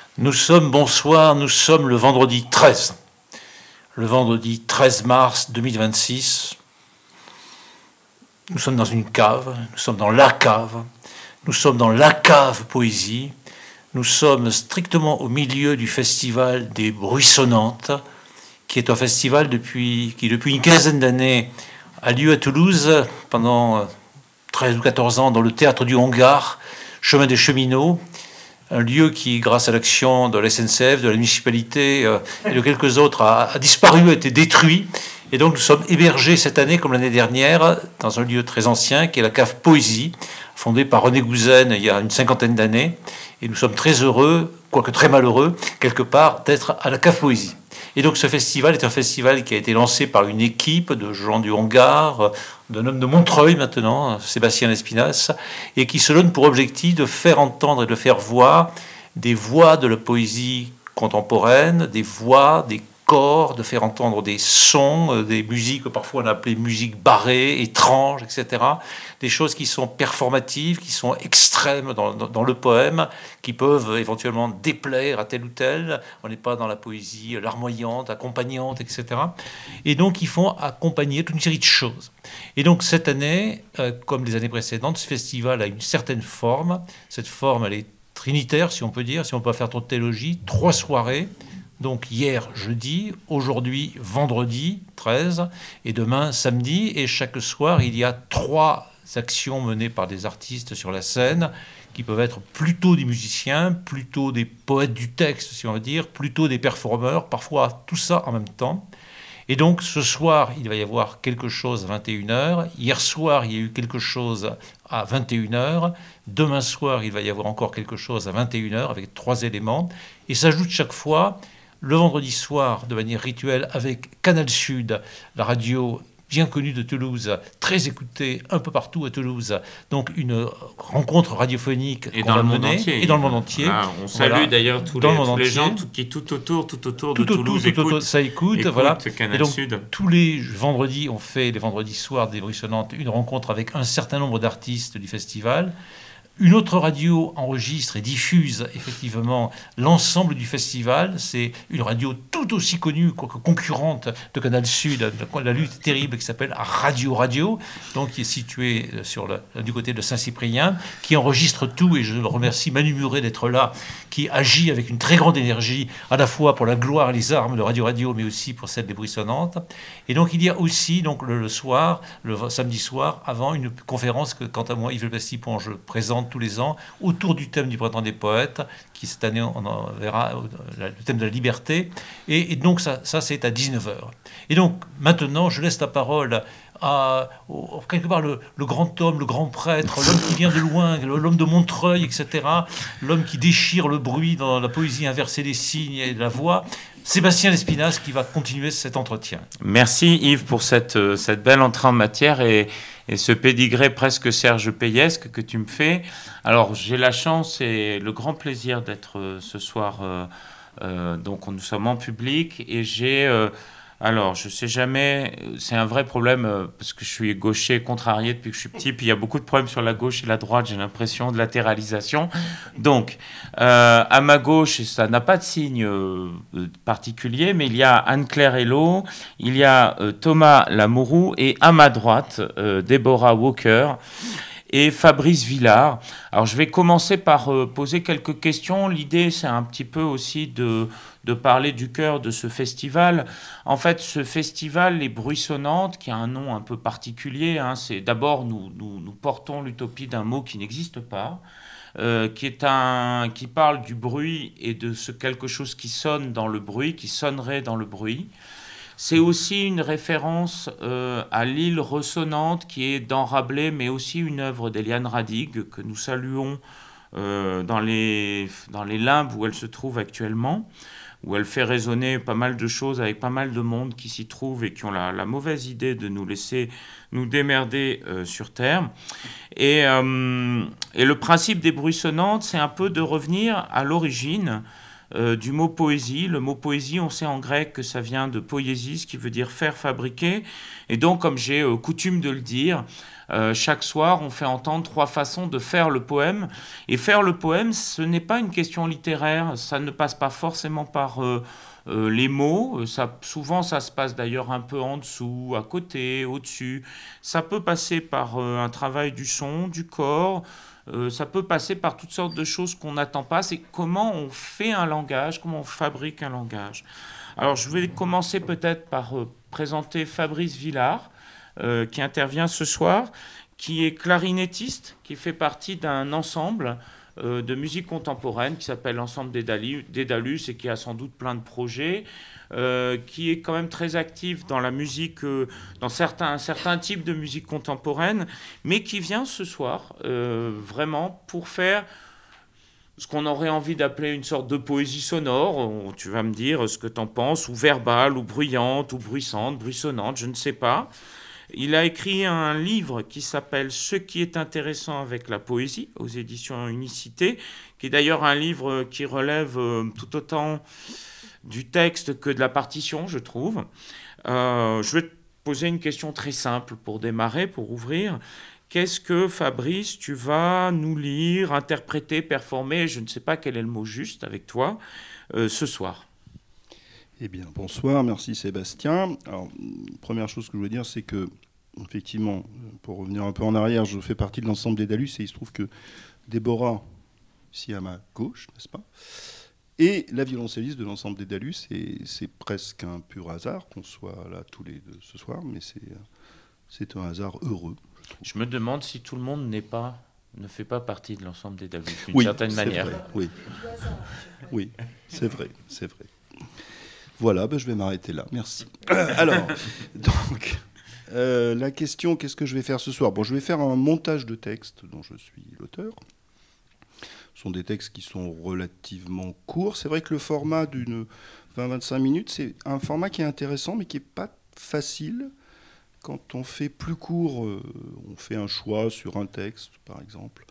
Bonsoir, nous sommes le vendredi 13. Le vendredi 13 mars 2026. Nous sommes dans une cave, nous sommes dans la cave, nous sommes dans la cave poésie. Nous sommes strictement au milieu du festival des Bruissonnantes, qui est un festival qui depuis une quinzaine d'années a lieu à Toulouse pendant 13 ou 14 ans dans le théâtre du Hangar, chemin des Cheminots, un lieu qui, grâce à l'action de la SNCF, de la municipalité et de quelques autres, a disparu, a été détruit. Et donc nous sommes hébergés cette année, comme l'année dernière, dans un lieu très ancien, qui est la cave Poésie, fondée par René Gouzen il y a une cinquantaine d'années. Et nous sommes très heureux, quoique très malheureux, quelque part, d'être à la cave Poésie. Et donc ce festival est un festival qui a été lancé par une équipe de gens du Hangar, d'un homme de Montreuil maintenant, Sébastien Lespinasse, et qui se donne pour objectif de faire entendre et de faire voir des voix de la poésie contemporaine, des voix, des corps, de faire entendre des sons, des musiques que parfois on a appelées musiques barrées, étranges, etc. Des choses qui sont performatives, qui sont extrêmes dans le poème, qui peuvent éventuellement déplaire à tel ou tel. On n'est pas dans la poésie larmoyante, accompagnante, etc. Et donc ils font accompagner toute une série de choses. Et donc cette année, comme les années précédentes, ce festival a une certaine forme. Cette forme, elle est trinitaire, si on peut dire, si on ne peut pas faire trop de théologie. 3 soirées. Donc hier jeudi, aujourd'hui vendredi 13 et demain samedi. Et chaque soir, il y a 3 actions menées par des artistes sur la scène qui peuvent être plutôt des musiciens, plutôt des poètes du texte, si on veut dire, plutôt des performeurs, parfois tout ça en même temps. Et donc ce soir, il va y avoir quelque chose à 21h. Hier soir, il y a eu quelque chose à 21h. Demain soir, il va y avoir encore quelque chose à 21h avec 3 éléments. Et s'ajoute chaque fois le vendredi soir, de manière rituelle, avec Canal Sud, la radio bien connue de Toulouse, très écoutée un peu partout à Toulouse. Donc une rencontre radiophonique et dans le monde entier. Et dans le monde entier. Voilà, on salue d'ailleurs tous les gens qui tout autour de Toulouse écoutent. Ça écoute, voilà. Canal et donc, Sud. Tous les vendredis, on fait les vendredis soirs des Bruissonnantes une rencontre avec un certain nombre d'artistes du festival. Une autre radio enregistre et diffuse effectivement l'ensemble du festival. C'est une radio tout aussi connue, quoique concurrente de Canal Sud, la lutte terrible qui s'appelle Radio Radio, donc qui est située du côté de Saint-Cyprien, qui enregistre tout, et je remercie Manu Muret d'être là, qui agit avec une très grande énergie, à la fois pour la gloire et les armes de Radio Radio, mais aussi pour celle des Bruissonnantes. Et donc il y a aussi donc, le samedi soir, avant, une conférence que, quant à moi, Yves Bastipon, je présente tous les ans, autour du thème du Printemps des Poètes, qui cette année, on en verra, le thème de la liberté. Et donc ça c'est à 19h. Et donc maintenant, je laisse la parole à quelque part le grand homme, le grand prêtre, l'homme qui vient de loin, l'homme de Montreuil, etc., l'homme qui déchire le bruit dans la poésie inversée des signes et de la voix, Sébastien Lespinasse, qui va continuer cet entretien. Merci Yves pour cette belle entrée en matière et ce pédigré presque Serge Payesque que tu me fais. Alors j'ai la chance et le grand plaisir d'être ce soir, donc nous sommes en public et alors, je sais jamais, c'est un vrai problème parce que je suis gaucher contrarié depuis que je suis petit, puis il y a beaucoup de problèmes sur la gauche et la droite, j'ai l'impression de latéralisation. Donc, à ma gauche, ça n'a pas de signe particulier, mais il y a Anne-Claire Hello, il y a Thomas Lamourou et à ma droite, Deborah Walker et Fabrice Villard. Alors, je vais commencer par poser quelques questions. L'idée, c'est un petit peu aussi de parler du cœur de ce festival. En fait, ce festival, Les Bruissonnantes, qui a un nom un peu particulier, hein, c'est d'abord, nous portons l'utopie d'un mot qui n'existe pas, qui parle du bruit et de quelque chose qui sonne dans le bruit, qui sonnerait dans le bruit. C'est aussi une référence à l'île ressonnante qui est dans Rabelais, mais aussi une œuvre d'Éliane Radig que nous saluons dans les limbes où elle se trouve actuellement, où elle fait résonner pas mal de choses avec pas mal de monde qui s'y trouve et qui ont la mauvaise idée de nous laisser nous démerder sur Terre. Et le principe des Bruissonnantes, c'est un peu de revenir à l'origine du mot poésie. Le mot poésie, on sait en grec que ça vient de poiesis, qui veut dire faire, fabriquer. Et donc, comme j'ai coutume de le dire, chaque soir, on fait entendre 3 façons de faire le poème. Et faire le poème, ce n'est pas une question littéraire. Ça ne passe pas forcément par les mots. Souvent, ça se passe d'ailleurs un peu en dessous, à côté, au-dessus. Ça peut passer par un travail du son, du corps. Ça peut passer par toutes sortes de choses qu'on n'attend pas. C'est comment on fait un langage, comment on fabrique un langage. Alors, je vais commencer peut-être par présenter Fabrice Villard, qui intervient ce soir, qui est clarinettiste, qui fait partie d'un ensemble de musique contemporaine qui s'appelle l'ensemble Dédalus et qui a sans doute plein de projets, qui est quand même très actif dans la musique, dans certains types de musique contemporaine, mais qui vient ce soir vraiment pour faire ce qu'on aurait envie d'appeler une sorte de poésie sonore. Tu vas me dire ce que tu en penses, ou verbale, ou bruyante, ou bruissante, bruissonnante, je ne sais pas. Il a écrit un livre qui s'appelle « Ce qui est intéressant avec la poésie » aux éditions Unicité, qui est d'ailleurs un livre qui relève tout autant du texte que de la partition, je trouve. Je vais te poser une question très simple pour démarrer, pour ouvrir. Qu'est-ce que, Fabrice, tu vas nous lire, interpréter, performer, je ne sais pas quel est le mot juste avec toi, ce soir? Eh bien, bonsoir, merci Sébastien. Alors, première chose que je veux dire, c'est que, effectivement, pour revenir un peu en arrière, je fais partie de l'ensemble Dédalus et il se trouve que Déborah, ici à ma gauche, n'est-ce pas, est la violoncelliste de l'ensemble Dédalus et c'est presque un pur hasard qu'on soit là tous les deux ce soir, mais c'est un hasard heureux. Je me demande si tout le monde ne fait pas partie de l'ensemble Dédalus, d'une certaine manière. Vrai, oui, c'est vrai. Voilà, je vais m'arrêter là. Merci. Alors, donc, la question, qu'est-ce que je vais faire ce soir ? Bon, je vais faire un montage de textes dont je suis l'auteur. Ce sont des textes qui sont relativement courts. C'est vrai que le format d'une 20-25 minutes, c'est un format qui est intéressant, mais qui n'est pas facile. Quand on fait plus court, on fait un choix sur un texte, par exemple.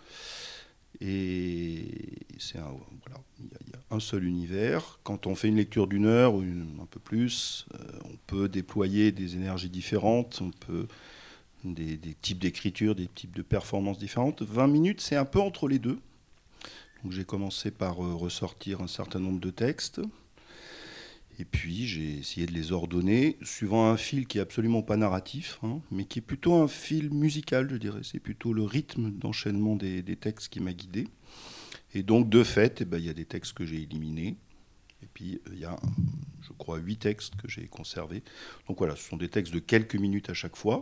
Et il y a un seul univers. Quand on fait une lecture d'1 heure ou un peu plus, on peut déployer des énergies différentes, des types d'écriture, des types de performances différentes. 20 minutes, c'est un peu entre les deux. Donc, j'ai commencé par ressortir un certain nombre de textes. Et puis, j'ai essayé de les ordonner suivant un fil qui n'est absolument pas narratif, mais qui est plutôt un fil musical, je dirais. C'est plutôt le rythme d'enchaînement des textes qui m'a guidé. Et donc, de fait, il y a des textes que j'ai éliminés. Et puis, il y a, je crois, 8 textes que j'ai conservés. Donc voilà, ce sont des textes de quelques minutes à chaque fois.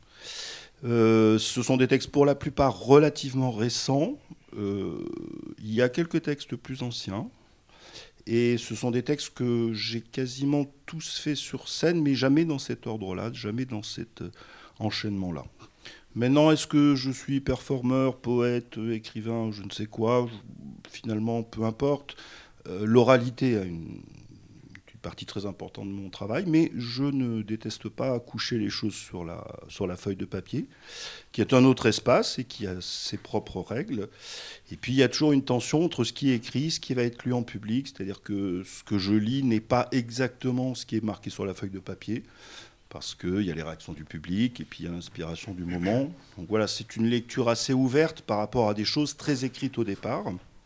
Ce sont des textes, pour la plupart, relativement récents. Il y a quelques textes plus anciens. Et ce sont des textes que j'ai quasiment tous faits sur scène, mais jamais dans cet ordre-là, jamais dans cet enchaînement-là. Maintenant, est-ce que je suis performeur, poète, écrivain, je ne sais quoi ? Finalement, peu importe. L'oralité a une partie très importante de mon travail, mais je ne déteste pas coucher les choses sur la feuille de papier, qui est un autre espace et qui a ses propres règles. Et puis il y a toujours une tension entre ce qui est écrit, ce qui va être lu en public, c'est-à-dire que ce que je lis n'est pas exactement ce qui est marqué sur la feuille de papier, parce qu'il y a les réactions du public et puis il y a l'inspiration du moment. Donc voilà, c'est une lecture assez ouverte par rapport à des choses très écrites au départ.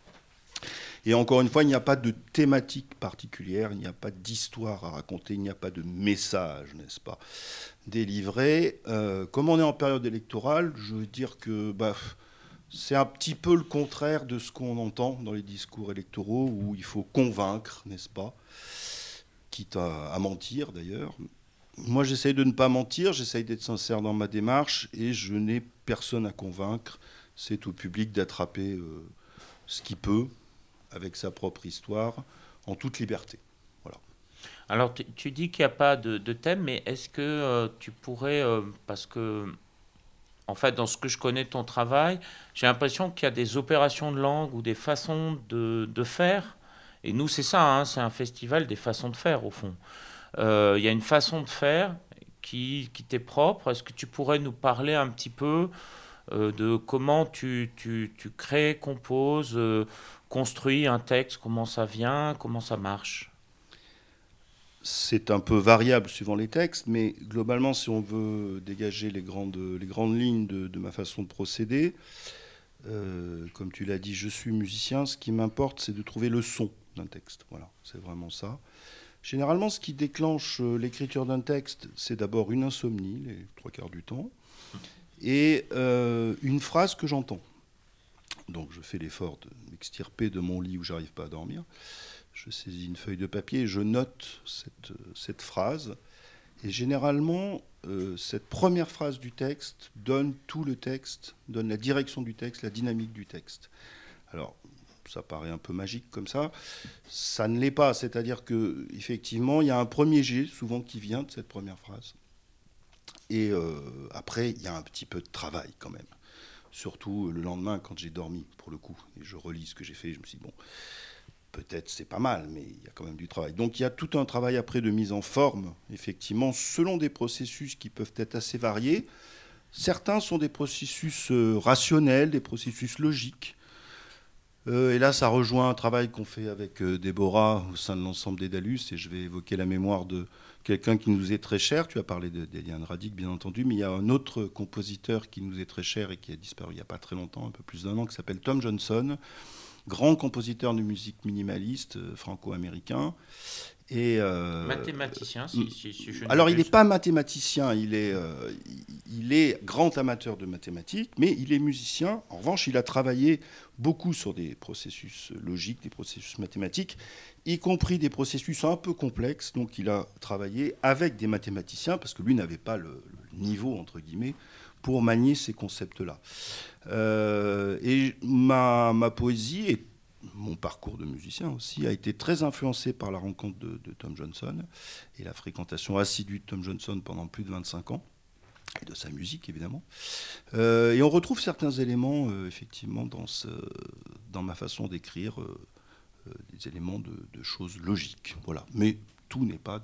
Et encore une fois, il n'y a pas de thématique particulière, il n'y a pas d'histoire à raconter, il n'y a pas de message, n'est-ce pas, délivré. Comme on est en période électorale, je veux dire que c'est un petit peu le contraire de ce qu'on entend dans les discours électoraux, où il faut convaincre, n'est-ce pas, quitte à mentir d'ailleurs. Moi, j'essaye de ne pas mentir, j'essaye d'être sincère dans ma démarche, et je n'ai personne à convaincre. C'est au public d'attraper ce qu'il peut, avec sa propre histoire, en toute liberté. Voilà. Alors, tu dis qu'il n'y a pas de thème, mais est-ce que tu pourrais, parce que, en fait, dans ce que je connais de ton travail, j'ai l'impression qu'il y a des opérations de langue ou des façons de faire, et nous, c'est ça, c'est un festival des façons de faire, au fond. Il y a une façon de faire qui t'est propre. Est-ce que tu pourrais nous parler un petit peu de comment tu crées, composes, construis un texte, comment ça vient, comment ça marche? C'est un peu variable suivant les textes, mais globalement, si on veut dégager les grandes lignes de ma façon de procéder, comme tu l'as dit, je suis musicien, ce qui m'importe, c'est de trouver le son d'un texte. Voilà, c'est vraiment ça. Généralement, ce qui déclenche l'écriture d'un texte, c'est d'abord une insomnie, les 3 quarts du temps, et une phrase que j'entends. Donc je fais l'effort de m'extirper de mon lit où j'arrive pas à dormir. Je saisis une feuille de papier et je note cette phrase. Et généralement, cette première phrase du texte donne tout le texte, donne la direction du texte, la dynamique du texte. Alors, ça paraît un peu magique comme ça ne l'est pas. C'est-à-dire qu'effectivement, il y a un premier jet, souvent, qui vient de cette première phrase. Et après, il y a un petit peu de travail quand même. Surtout le lendemain, quand j'ai dormi, pour le coup. Et je relis ce que j'ai fait, je me suis dit, bon, peut-être c'est pas mal, mais il y a quand même du travail. Donc il y a tout un travail après de mise en forme, effectivement, selon des processus qui peuvent être assez variés. Certains sont des processus rationnels, des processus logiques. Et là, ça rejoint un travail qu'on fait avec Déborah au sein de l'ensemble des Dalus, et je vais évoquer la mémoire de quelqu'un qui nous est très cher. Tu as parlé d'Eliane Radic, bien entendu, mais il y a un autre compositeur qui nous est très cher et qui a disparu il n'y a pas très longtemps, un peu plus d'1 an, qui s'appelle Tom Johnson, grand compositeur de musique minimaliste franco-américain. Et Mathématicien, si je ne alors, il n'est m'abuse. pas mathématicien, il est grand amateur de mathématiques, mais il est musicien. En revanche, il a travaillé beaucoup sur des processus logiques, des processus mathématiques, y compris des processus un peu complexes. Donc, il a travaillé avec des mathématiciens, parce que lui n'avait pas le niveau, entre guillemets, pour manier ces concepts-là. Et ma poésie et mon parcours de musicien aussi a été très influencé par la rencontre de Tom Johnson et la fréquentation assidue de Tom Johnson pendant plus de 25 ans, et de sa musique évidemment. Et on retrouve certains éléments effectivement dans ma façon d'écrire, des éléments de choses logiques. Voilà. Mais tout n'est pas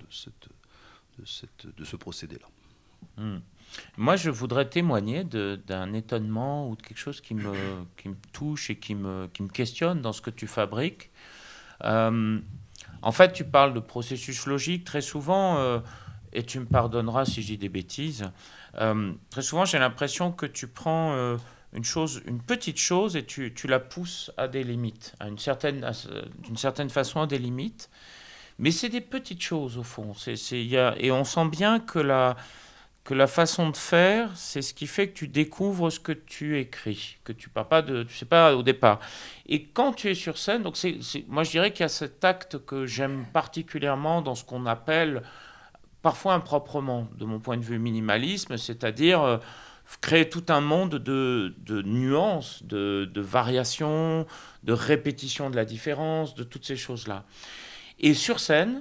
de ce procédé-là. Hmm. Moi, je voudrais témoigner d'un étonnement ou de quelque chose qui me touche et qui me questionne dans ce que tu fabriques. Euh, En fait, tu parles de processus logique très souvent, et tu me pardonneras si je dis des bêtises. Très souvent, j'ai l'impression que tu prends une petite chose, et tu la pousses à des limites, d'une certaine façon à des limites. Mais c'est des petites choses au fond. Et on sent bien que la façon de faire, c'est ce qui fait que tu découvres ce que tu écris, que tu pars pas tu sais pas au départ. Et quand tu es sur scène, donc moi je dirais qu'il y a cet acte que j'aime particulièrement dans ce qu'on appelle parfois improprement, de mon point de vue, minimalisme, c'est-à-dire créer tout un monde de nuances, de variations, de répétitions de la différence, de toutes ces choses-là. Et sur scène,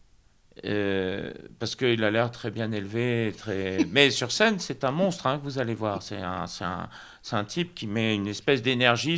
parce qu'il a l'air très bien élevé, mais sur scène, c'est un monstre, hein, que vous allez voir. C'est un type qui met une espèce d'énergie,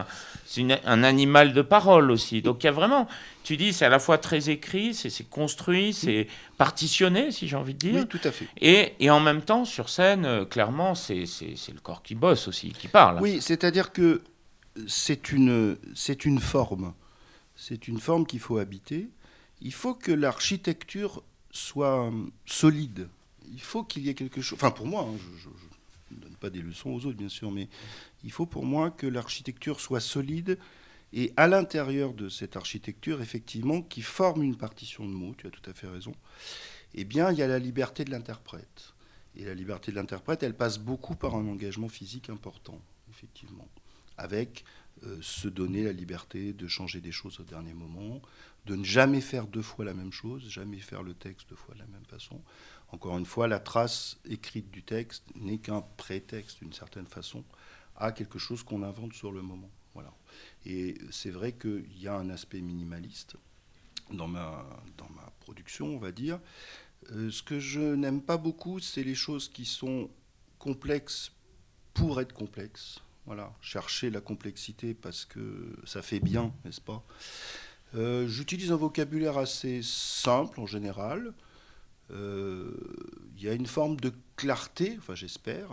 un animal de parole aussi. Donc il y a vraiment, tu dis, c'est à la fois très écrit, c'est construit, c'est partitionné, si j'ai envie de dire. Oui, tout à fait. Et en même temps, sur scène, clairement, c'est le corps qui bosse aussi, qui parle. Oui, c'est-à-dire que c'est une forme. C'est une forme qu'il faut habiter. Il faut que l'architecture soit solide. Il faut qu'il y ait quelque chose. Enfin, pour moi, hein, je ne donne pas des leçons aux autres, bien sûr, mais il faut pour moi que l'architecture soit solide. Et à l'intérieur de cette architecture, effectivement, qui forme une partition de mots, tu as tout à fait raison, eh bien, il y a la liberté de l'interprète. Et la liberté de l'interprète, elle passe beaucoup par un engagement physique important, effectivement, avec se donner la liberté de changer des choses au dernier moment, de ne jamais faire 2 fois la même chose, jamais faire le texte 2 fois de la même façon. Encore une fois, la trace écrite du texte n'est qu'un prétexte, d'une certaine façon, à quelque chose qu'on invente sur le moment. Voilà. Et c'est vrai qu'il y a un aspect minimaliste dans ma production, on va dire. Ce que je n'aime pas beaucoup, c'est les choses qui sont complexes pour être complexes. Voilà, chercher la complexité parce que ça fait bien, n'est-ce pas ? J'utilise un vocabulaire assez simple en général. Il y a une forme de clarté, enfin j'espère,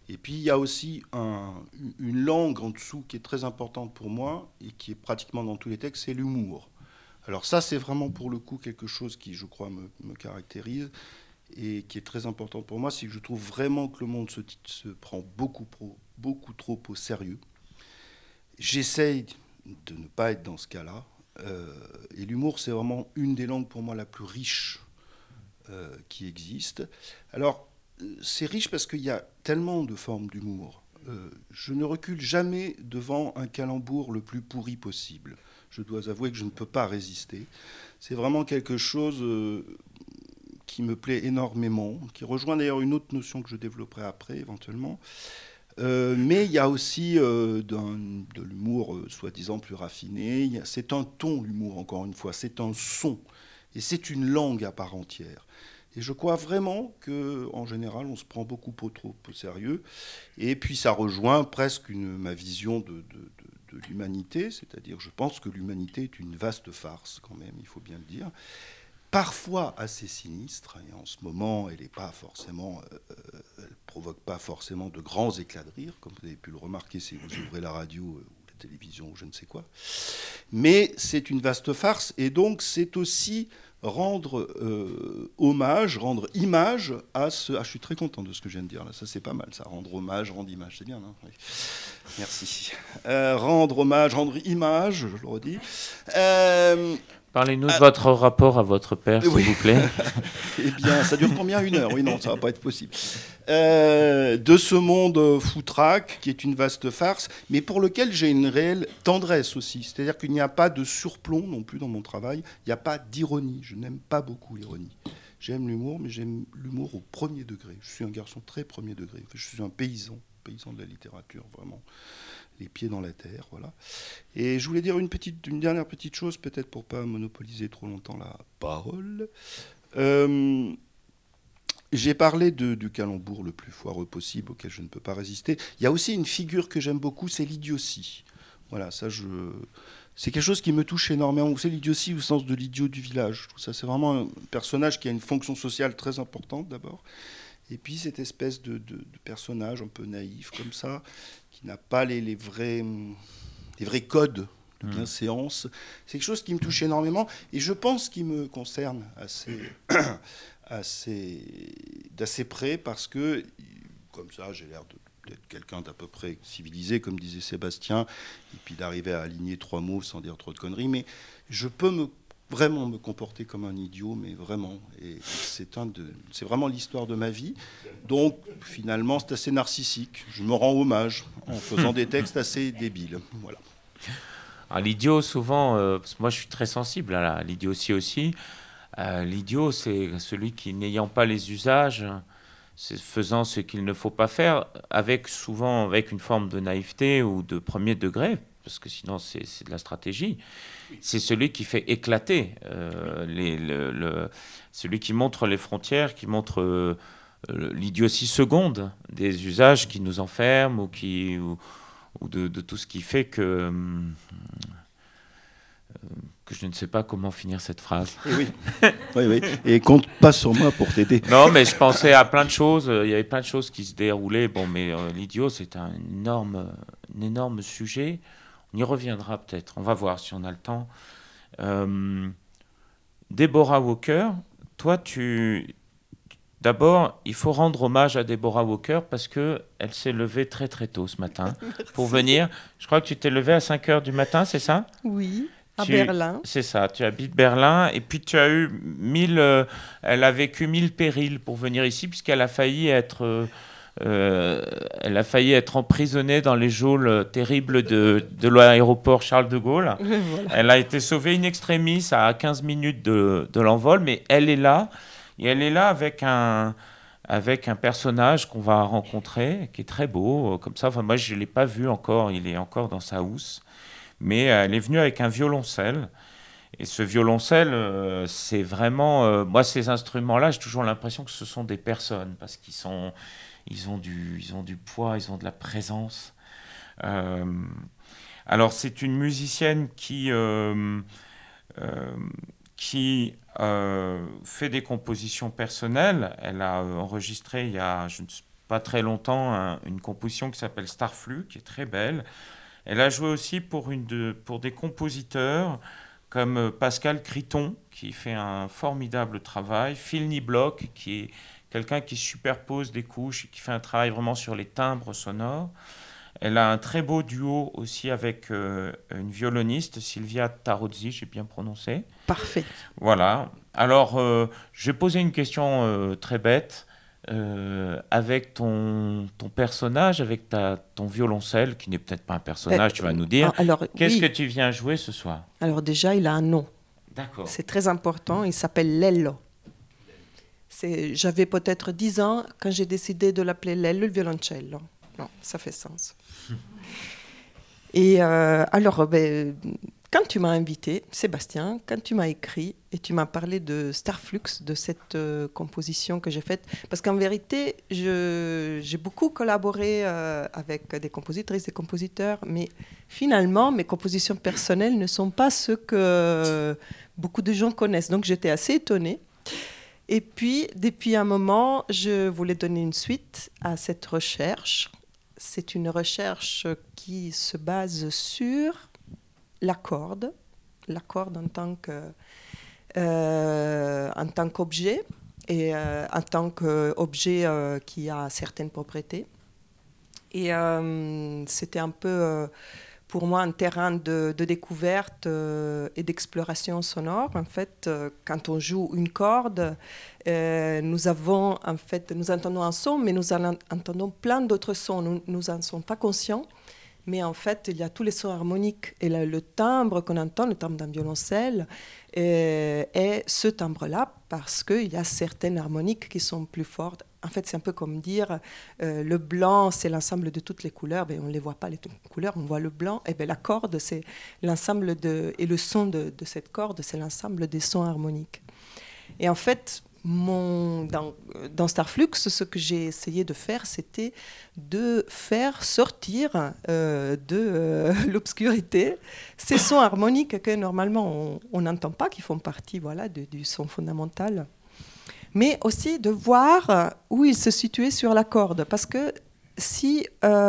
Et puis il y a aussi une langue en dessous qui est très importante pour moi et qui est pratiquement dans tous les textes, c'est l'humour. Alors ça, c'est vraiment pour le coup quelque chose qui, je crois, me caractérise et qui est très important pour moi, c'est que je trouve vraiment que le monde se prend beaucoup trop au sérieux. J'essaye de ne pas être dans ce cas-là. Et l'humour, c'est vraiment une des langues pour moi la plus riche qui existe. Alors, c'est riche parce qu'il y a tellement de formes d'humour. Je ne recule jamais devant un calembour le plus pourri possible. Je dois avouer que je ne peux pas résister. C'est vraiment quelque chose qui me plaît énormément, qui rejoint d'ailleurs une autre notion que je développerai après éventuellement. Mais il y a aussi de l'humour soi-disant plus raffiné. C'est un ton, l'humour, encore une fois. C'est un son. Et c'est une langue à part entière. Et je crois vraiment qu'en général, on se prend beaucoup trop au sérieux. Et puis ça rejoint presque ma vision de l'humanité. C'est-à-dire, je pense que l'humanité est une vaste farce, quand même, il faut bien le dire. Parfois assez sinistre, et en ce moment, elle provoque pas forcément de grands éclats de rire, comme vous avez pu le remarquer si vous ouvrez la radio ou la télévision ou je ne sais quoi. Mais c'est une vaste farce, et donc c'est aussi rendre hommage, rendre image à ce... Ah, je suis très content de ce que je viens de dire, là. Ça c'est pas mal, ça, rendre hommage, rendre image, c'est bien, non? Oui. Merci. Rendre hommage, rendre image, je le redis. Parlez-nous de votre rapport à votre père, s'il vous plaît. Eh bien, ça dure combien? 1 heure? Oui, non, ça va pas être possible. De ce monde foutraque, qui est une vaste farce, mais pour lequel j'ai une réelle tendresse aussi. C'est-à-dire qu'il n'y a pas de surplomb non plus dans mon travail. Il n'y a pas d'ironie. Je n'aime pas beaucoup l'ironie. J'aime l'humour, mais j'aime l'humour au premier degré. Je suis un garçon très premier degré. Enfin, je suis un paysan de la littérature, vraiment. Les pieds dans la terre, voilà. Et je voulais dire une dernière petite chose, peut-être pour pas monopoliser trop longtemps la parole. J'ai parlé du calembour le plus foireux possible, auquel je ne peux pas résister. Il y a aussi une figure que j'aime beaucoup, c'est l'idiotie. Voilà, c'est quelque chose qui me touche énormément. C'est l'idiotie au sens de l'idiot du village. Ça, c'est vraiment un personnage qui a une fonction sociale très importante, d'abord. Et puis cette espèce de personnage un peu naïf comme ça, qui n'a pas les vrais codes de bienséance. C'est quelque chose qui me touche énormément et je pense qu'il me concerne d'assez près parce que, comme ça, j'ai l'air d'être quelqu'un d'à peu près civilisé, comme disait Sébastien, et puis d'arriver à aligner 3 mots sans dire trop de conneries, mais je peux vraiment me comporter comme un idiot, mais vraiment. Et c'est vraiment l'histoire de ma vie. Donc, finalement, c'est assez narcissique. Je me rends hommage en faisant des textes assez débiles. Voilà. Alors, l'idiot, souvent, parce que moi je suis très sensible à l'idiotie aussi. L'idiot, c'est celui qui, n'ayant pas les usages, faisant ce qu'il ne faut pas faire, souvent avec une forme de naïveté ou de premier degré, parce que sinon c'est de la stratégie. C'est celui qui fait éclater, celui qui montre les frontières, qui montre l'idiotie seconde des usages qui nous enferment ou de tout ce qui fait que je ne sais pas comment finir cette phrase. Et oui. Oui. Et compte pas sur moi pour t'aider. Non, mais je pensais à plein de choses. Il y avait plein de choses qui se déroulaient. Bon, mais l'idiot, c'est un énorme sujet. On y reviendra peut-être. On va voir si on a le temps. Deborah Walker, toi, d'abord, il faut rendre hommage à Deborah Walker parce qu'elle s'est levée très très tôt ce matin pour venir. Je crois que tu t'es levée à 5 heures du matin, c'est ça? Oui, à Berlin. C'est ça, tu habites Berlin et puis tu as eu elle a vécu 1000 périls pour venir ici puisqu'elle a failli être... elle a failli être emprisonnée dans les geôles terribles de l'aéroport Charles de Gaulle. Voilà. Elle a été sauvée in extremis à 15 minutes de l'envol, mais elle est là. Et elle est là avec un personnage qu'on va rencontrer, qui est très beau, comme ça. Enfin, moi, je ne l'ai pas vu encore, il est encore dans sa housse. Mais elle est venue avec un violoncelle. Et ce violoncelle, c'est vraiment... moi, ces instruments-là, j'ai toujours l'impression que ce sont des personnes, parce qu'ils ont du poids, ils ont de la présence. Alors, c'est une musicienne qui fait des compositions personnelles. Elle a enregistré il y a, je ne sais pas très longtemps une composition qui s'appelle Starflux, qui est très belle. Elle a joué aussi pour des compositeurs comme Pascal Criton, qui fait un formidable travail, Phil Niblock, qui est quelqu'un qui superpose des couches, qui fait un travail vraiment sur les timbres sonores. Elle a un très beau duo aussi avec une violoniste, Silvia Tarozzi, j'ai bien prononcé. Parfait. Voilà. Alors, je vais poser une question très bête. Avec ton personnage, avec ton violoncelle, qui n'est peut-être pas un personnage, tu vas nous dire, qu'est-ce que tu viens jouer ce soir? Alors déjà, il a un nom. D'accord. C'est très important, il s'appelle Lello. J'avais peut-être 10 ans quand j'ai décidé de l'appeler Lello, le violoncello. Non, ça fait sens. Et alors, quand tu m'as invité, Sébastien, quand tu m'as écrit et tu m'as parlé de Starflux, de cette composition que j'ai faite, parce qu'en vérité, j'ai beaucoup collaboré avec des compositrices, des compositeurs, mais finalement, mes compositions personnelles ne sont pas ce que beaucoup de gens connaissent. Donc, j'étais assez étonnée. Et puis, depuis un moment, je voulais donner une suite à cette recherche. C'est une recherche qui se base sur la corde en tant qu'objet et en tant qu'objet qui a certaines propriétés. Et c'était un peu pour moi un terrain de découverte et d'exploration sonore. En fait, quand on joue une corde, nous entendons un son, mais nous entendons plein d'autres sons. Nous n'en sommes pas conscients. Mais en fait, il y a tous les sons harmoniques. Et le timbre qu'on entend, le timbre d'un violoncelle, est ce timbre-là parce qu'il y a certaines harmoniques qui sont plus fortes. En fait, c'est un peu comme dire le blanc, c'est l'ensemble de toutes les couleurs. On ne les voit pas, les couleurs, on voit le blanc. Et la corde, c'est l'ensemble et le son de cette corde, c'est l'ensemble des sons harmoniques. Et en fait, dans Starflux, ce que j'ai essayé de faire, c'était de faire sortir de l'obscurité ces sons harmoniques que normalement on n'entend pas, qui font partie du son fondamental, mais aussi de voir où il se situait sur la corde, parce que si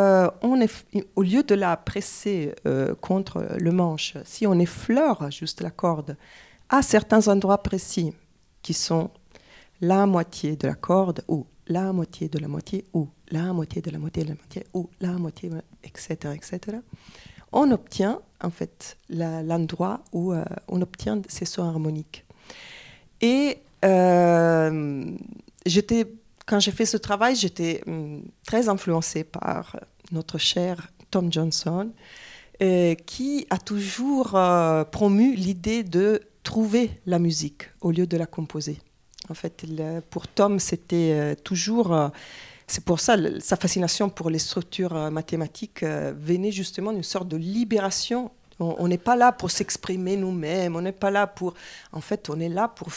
au lieu de la presser contre le manche, si on effleure juste la corde à certains endroits précis, qui sont la moitié de la corde, ou la moitié de la moitié, ou la moitié de la moitié de la moitié, ou la moitié, etc., etc., on obtient en fait l'endroit où on obtient ces sons harmoniques. Et quand j'ai fait ce travail, j'étais très influencée par notre cher Tom Johnson, qui a toujours promu l'idée de trouver la musique au lieu de la composer. En fait, pour Tom, c'était toujours... c'est pour ça, sa fascination pour les structures mathématiques venait justement d'une sorte de libération. On n'est pas là pour s'exprimer nous-mêmes, on n'est pas là pour... En fait, on est là pour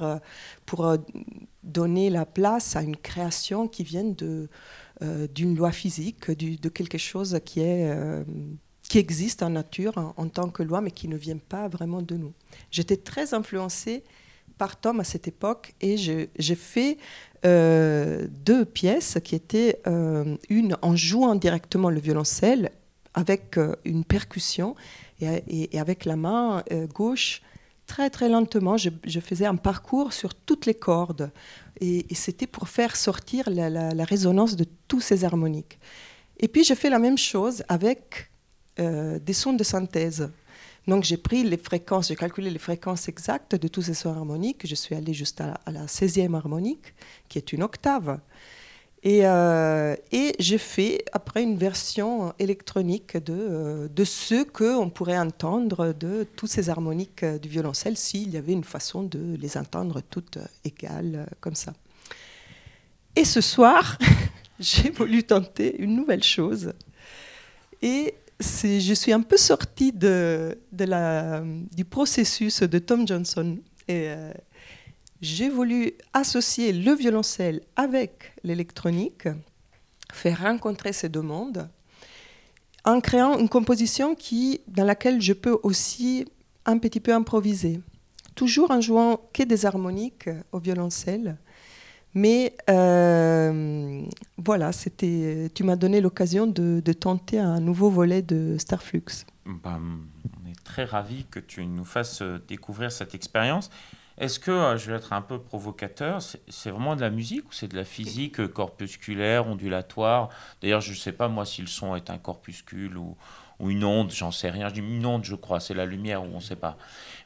donner la place à une création qui vient d'une loi physique, de quelque chose qui existe en nature en tant que loi, mais qui ne vient pas vraiment de nous. J'étais très influencée par Tom à cette époque, et j'ai fait 2 pièces qui étaient une en jouant directement le violoncelle avec une percussion et avec la main gauche, très très lentement, je faisais un parcours sur toutes les cordes, et c'était pour faire sortir la résonance de tous ces harmoniques. Et puis j'ai fait la même chose avec des sons de synthèse. Donc j'ai pris les fréquences, j'ai calculé les fréquences exactes de tous ces sons harmoniques. Je suis allée juste à la 16e harmonique, qui est une octave. Et j'ai fait après une version électronique de ce qu'on pourrait entendre de tous ces harmoniques du violoncelle, s'il y avait une façon de les entendre toutes égales, comme ça. Et ce soir, j'ai voulu tenter une nouvelle chose. Et je suis un peu sortie du processus de Tom Johnson. Et j'ai voulu associer le violoncelle avec l'électronique, faire rencontrer ces 2 mondes, en créant une composition dans laquelle je peux aussi un petit peu improviser. Toujours en jouant que des harmoniques au violoncelle, Mais voilà, tu m'as donné l'occasion de tenter un nouveau volet de Starflux. Ben, on est très ravis que tu nous fasses découvrir cette expérience. Est-ce que, je vais être un peu provocateur, c'est vraiment de la musique ou c'est de la physique corpusculaire, ondulatoire? D'ailleurs, je ne sais pas moi si le son est un corpuscule ou une onde, j'en sais rien. Je dis une onde, je crois, c'est la lumière ou on ne sait pas.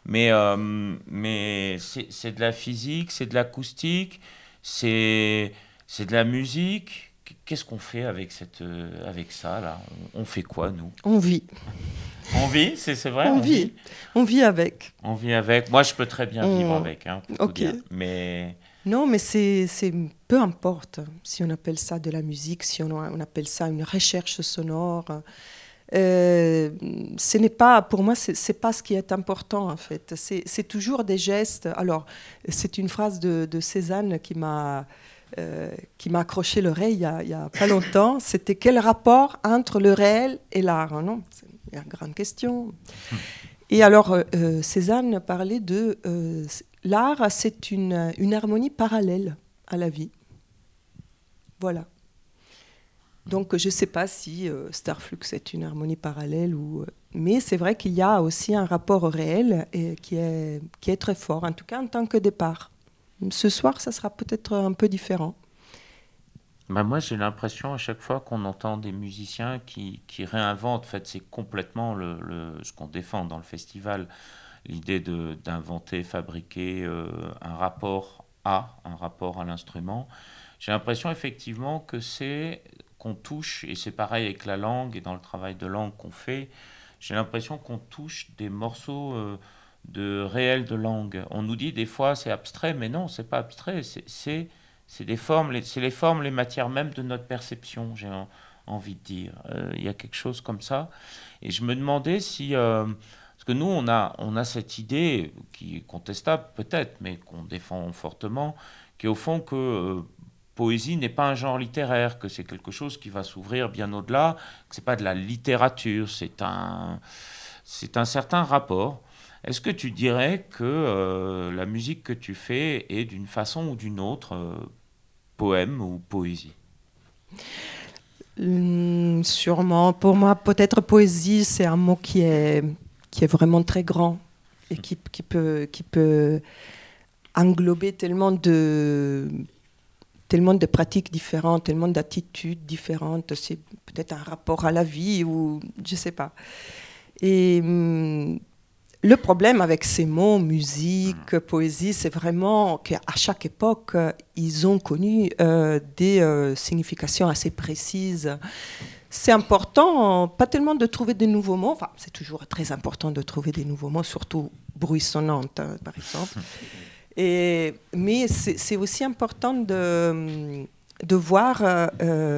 Mais c'est de la physique, c'est de l'acoustique, c'est de la musique. Qu'est-ce qu'on fait avec avec ça là? On fait quoi nous? On vit. On vit, c'est vrai. On vit. On vit avec. On vit avec. Moi, je peux très bien vivre avec, hein, pour tout Ok. dire. Mais Non, mais c'est peu importe si on appelle ça de la musique, si on appelle ça une recherche sonore. Ce n'est pas, pour moi, c'est pas ce qui est important en fait. C'est toujours des gestes. Alors, c'est une phrase de Cézanne qui m'a accroché l'oreille il y a pas longtemps. C'était quel rapport entre le réel et l'art, non? C'est une grande question. Et alors, Cézanne parlait de l'art, c'est une harmonie parallèle à la vie. Voilà. Donc, je ne sais pas si Starflux est une harmonie parallèle, mais c'est vrai qu'il y a aussi un rapport au réel qui est très fort, en tout cas en tant que départ. Ce soir, ça sera peut-être un peu différent. bah, moi, j'ai l'impression à chaque fois qu'on entend des musiciens qui réinventent, en fait, c'est complètement ce qu'on défend dans le festival, l'idée d'inventer, fabriquer un rapport à l'instrument. J'ai l'impression effectivement que c'est qu'on touche, et c'est pareil avec la langue et dans le travail de langue qu'on fait, j'ai l'impression qu'on touche des morceaux de réel de langue. On nous dit des fois c'est abstrait, mais non, c'est pas abstrait, c'est des formes, c'est les formes, les matières même de notre perception, j'ai envie de dire. Il y a quelque chose comme ça. Et je me demandais si... parce que nous, on a cette idée qui est contestable peut-être, mais qu'on défend fortement, qui est au fond que poésie n'est pas un genre littéraire, que c'est quelque chose qui va s'ouvrir bien au-delà, que c'est pas de la littérature, c'est un certain rapport. Est-ce que tu dirais que la musique que tu fais est d'une façon ou d'une autre poème ou poésie? Sûrement. Pour moi, peut-être poésie, c'est un mot qui est vraiment très grand et qui peut englober tellement de pratiques différentes, tellement d'attitudes différentes. C'est peut-être un rapport à la vie ou je ne sais pas. Et le problème avec ces mots, musique, poésie, c'est vraiment qu'à chaque époque, ils ont connu des significations assez précises. C'est important, pas tellement de trouver des nouveaux mots, enfin, c'est toujours très important de trouver des nouveaux mots, surtout bruissonnantes, par exemple. Mais c'est aussi important de voir,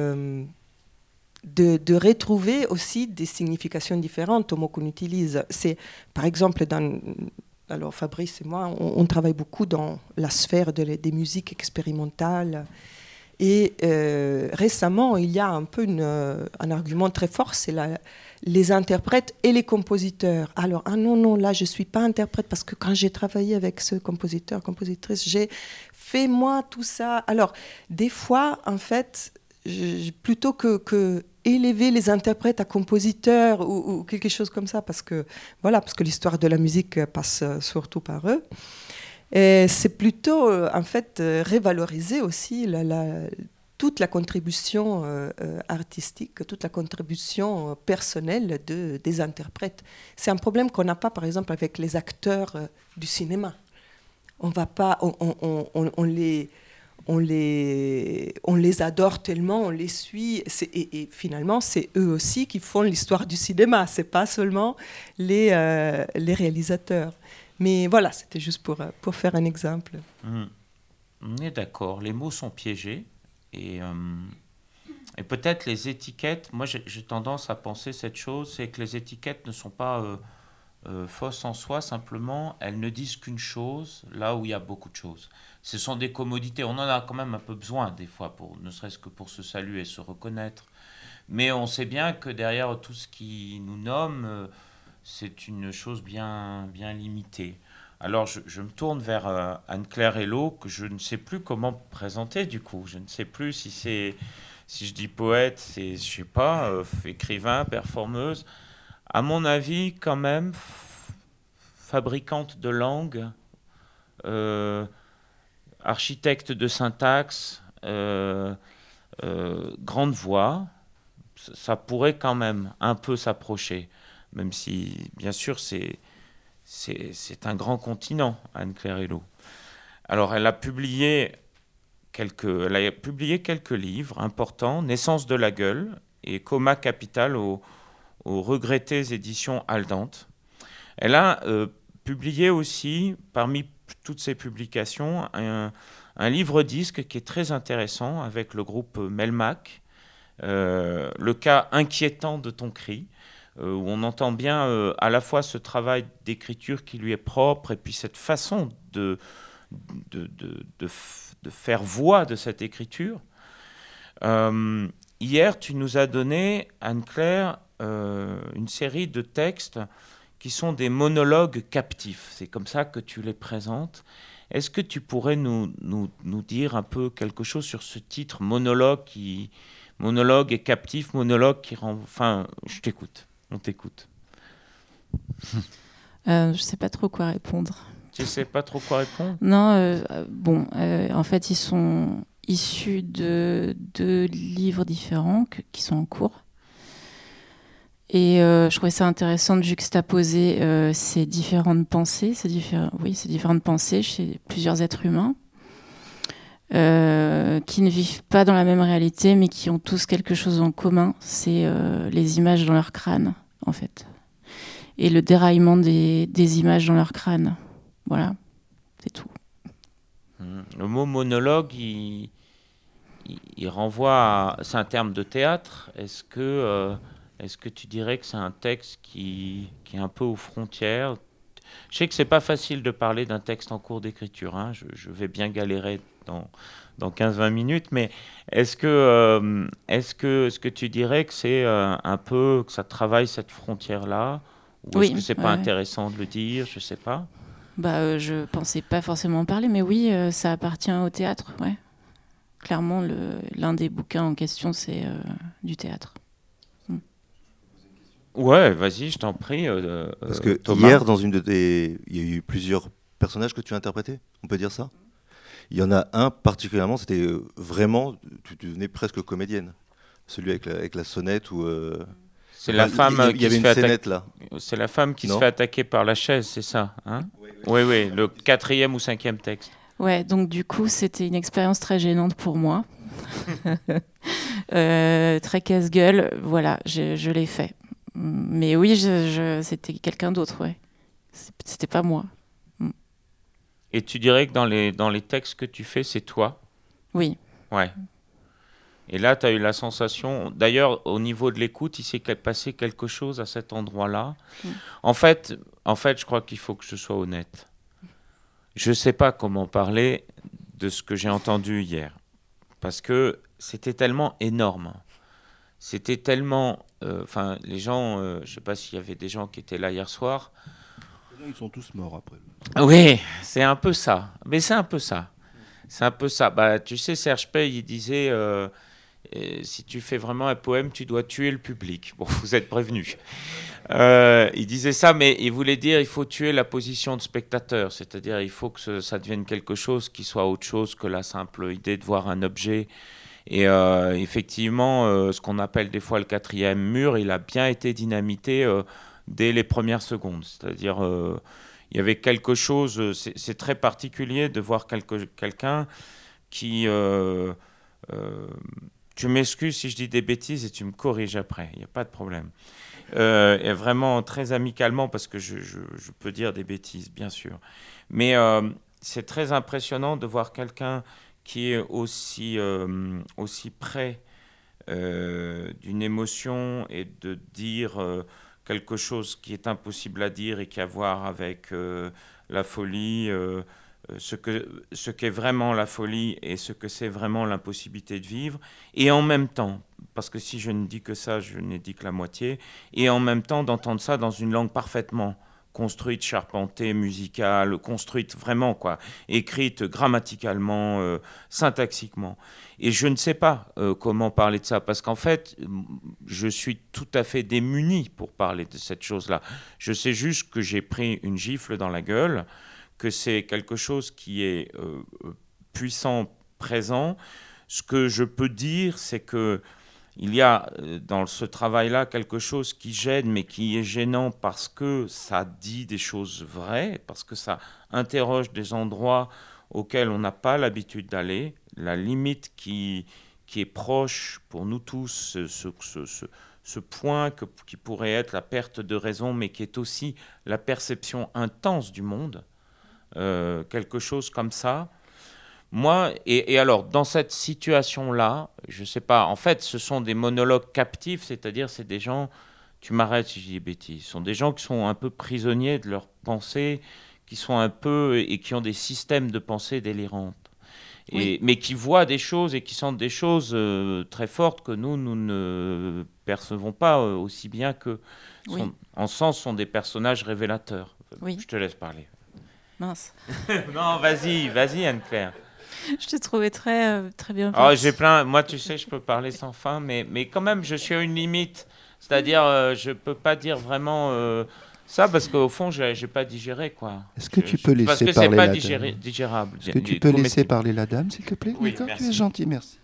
de retrouver aussi des significations différentes aux mots qu'on utilise. C'est, par exemple, alors Fabrice et moi, on travaille beaucoup dans la sphère des musiques expérimentales. Et récemment, il y a un peu un argument très fort, c'est les interprètes et les compositeurs. Alors, non, là, je ne suis pas interprète parce que quand j'ai travaillé avec ce compositeur, compositrice, j'ai fait moi tout ça. Alors, des fois, en fait, plutôt que élever les interprètes à compositeurs ou quelque chose comme ça, parce que l'histoire de la musique passe surtout par eux. Et c'est plutôt, en fait, revaloriser aussi toute la contribution artistique, toute la contribution personnelle des interprètes. C'est un problème qu'on n'a pas, par exemple, avec les acteurs du cinéma. On va pas, on les adore tellement, on les suit, et finalement, c'est eux aussi qui font l'histoire du cinéma. C'est pas seulement les réalisateurs. Mais voilà, c'était juste pour faire un exemple. On est d'accord, les mots sont piégés et peut-être les étiquettes, moi j'ai tendance à penser cette chose, c'est que les étiquettes ne sont pas fausses en soi, simplement elles ne disent qu'une chose là où il y a beaucoup de choses. Ce sont des commodités, on en a quand même un peu besoin des fois, ne serait-ce que pour se saluer et se reconnaître. Mais on sait bien que derrière tout ce qui nous nomme, c'est une chose bien limitée. Alors, je me tourne vers Anne-Claire Hello, que je ne sais plus comment présenter du coup. Je ne sais plus si je dis poète, c'est, je sais pas, écrivain, performeuse. À mon avis, quand même, fabricante de langue, euh, architecte de syntaxe, grande voix, ça pourrait quand même un peu s'approcher, même si, bien sûr, c'est un grand continent, Anne-Claire Hello. Alors, elle a publié quelques livres importants, Naissance de la gueule et Coma capital aux regrettées éditions Aldante. Elle a publié aussi, parmi toutes ses publications, un livre-disque qui est très intéressant avec le groupe Melmac, Le cas inquiétant de ton cri, où on entend bien à la fois ce travail d'écriture qui lui est propre et puis cette façon de faire voix de cette écriture. Hier, tu nous as donné, Anne-Claire, une série de textes qui sont des monologues captifs. C'est comme ça que tu les présentes. Est-ce que tu pourrais nous dire un peu quelque chose sur ce titre, monologue et captif, monologue qui rend... Enfin, je t'écoute, on t'écoute. Je ne sais pas trop quoi répondre. Tu ne sais pas trop quoi répondre ? Non, en fait, ils sont issus de deux livres différents qui sont en cours. Et je trouvais ça intéressant de juxtaposer ces différentes pensées, ces différentes pensées chez plusieurs êtres humains qui ne vivent pas dans la même réalité, mais qui ont tous quelque chose en commun. C'est les images dans leur crâne, en fait. Et le déraillement des images dans leur crâne. Voilà, c'est tout. Le mot monologue, il renvoie à... C'est un terme de théâtre. Est-ce que tu dirais que c'est un texte qui est un peu aux frontières ? Je sais que c'est pas facile de parler d'un texte en cours d'écriture. Hein. Je vais bien galérer dans 15-20 minutes, mais est-ce que tu dirais que c'est un peu que ça travaille cette frontière-là, ou Oui, est-ce que c'est pas intéressant de le dire ? Je sais pas. Je pensais pas forcément en parler, mais oui, ça appartient au théâtre. Ouais. Clairement, l'un des bouquins en question, c'est du théâtre. Ouais, vas-y, je t'en prie. Parce que Thomas. hier, il y a eu plusieurs personnages que tu as interprétés, on peut dire ça ? Il y en a un particulièrement, c'était vraiment, tu devenais presque comédienne. Celui avec la sonnette où... C'est la femme il y avait une scénette là. C'est la femme qui se fait attaquer par la chaise, c'est ça, hein ? Oui, le 4e ou 5e texte. Ouais, donc du coup, c'était une expérience très gênante pour moi. Très casse-gueule, voilà, je l'ai fait. Mais oui, c'était quelqu'un d'autre, ouais. C'était pas moi. Et tu dirais que dans les textes que tu fais, c'est toi ? Oui. Ouais. Et là, tu as eu la sensation... D'ailleurs, au niveau de l'écoute, il s'est passé quelque chose à cet endroit-là. En fait, je crois qu'il faut que je sois honnête. Je ne sais pas comment parler de ce que j'ai entendu hier. Parce que c'était tellement énorme. C'était tellement... les gens... je ne sais pas s'il y avait des gens qui étaient là hier soir. Ils sont tous morts après. Oui, c'est un peu ça. Mais c'est un peu ça. C'est un peu ça. Bah, tu sais, Serge Pey, il disait... si tu fais vraiment un poème, tu dois tuer le public. Bon, vous êtes prévenus. Il disait ça, mais il voulait dire il faut tuer la position de spectateur. C'est-à-dire il faut que ça devienne quelque chose qui soit autre chose que la simple idée de voir un objet. Et effectivement, ce qu'on appelle des fois le 4e mur, il a bien été dynamité dès les premières secondes. C'est-à-dire, il y avait quelque chose... c'est très particulier de voir quelqu'un qui... tu m'excuses si je dis des bêtises et tu me corriges après, il n'y a pas de problème. Et vraiment très amicalement, parce que je peux dire des bêtises, bien sûr. Mais c'est très impressionnant de voir quelqu'un qui est aussi près d'une émotion et de dire quelque chose qui est impossible à dire et qui a à voir avec la folie, ce qu'est vraiment la folie et ce que c'est vraiment l'impossibilité de vivre, et en même temps, parce que si je ne dis que ça, je n'ai dit que la moitié, et en même temps d'entendre ça dans une langue parfaitement construite, charpentée, musicale, construite vraiment, quoi, écrite grammaticalement, syntaxiquement. Et je ne sais pas comment parler de ça, parce qu'en fait, je suis tout à fait démuni pour parler de cette chose-là. Je sais juste que j'ai pris une gifle dans la gueule, que c'est quelque chose qui est puissant, présent. Ce que je peux dire, c'est que il y a dans ce travail-là quelque chose qui gêne, mais qui est gênant parce que ça dit des choses vraies, parce que ça interroge des endroits auxquels on n'a pas l'habitude d'aller. La limite qui est proche pour nous tous, ce point qui pourrait être la perte de raison, mais qui est aussi la perception intense du monde, quelque chose comme ça. Moi, et alors, dans cette situation-là, je ne sais pas, en fait, ce sont des monologues captifs, c'est-à-dire, c'est des gens, tu m'arrêtes si je dis des bêtises, ce sont des gens qui sont un peu prisonniers de leurs pensées, qui sont un peu, et qui ont des systèmes de pensée délirantes. Oui. Mais qui voient des choses et qui sentent des choses très fortes que nous ne percevons pas aussi bien que, oui. En sens, sont des personnages révélateurs. Oui. Je te laisse parler. Mince. Non, vas-y Anne-Claire. Je t'ai trouvé très bien. Oh, j'ai plein. Moi, tu sais, je peux parler sans fin, mais quand même, je suis à une limite. C'est-à-dire, je peux pas dire vraiment ça parce qu'au fond, j'ai pas digéré, quoi. Est-ce que tu peux laisser parler la dame ? Digérable. Est-ce que tu peux laisser parler la dame, s'il te plaît ? Oui, d'accord, merci. Tu es gentil, merci.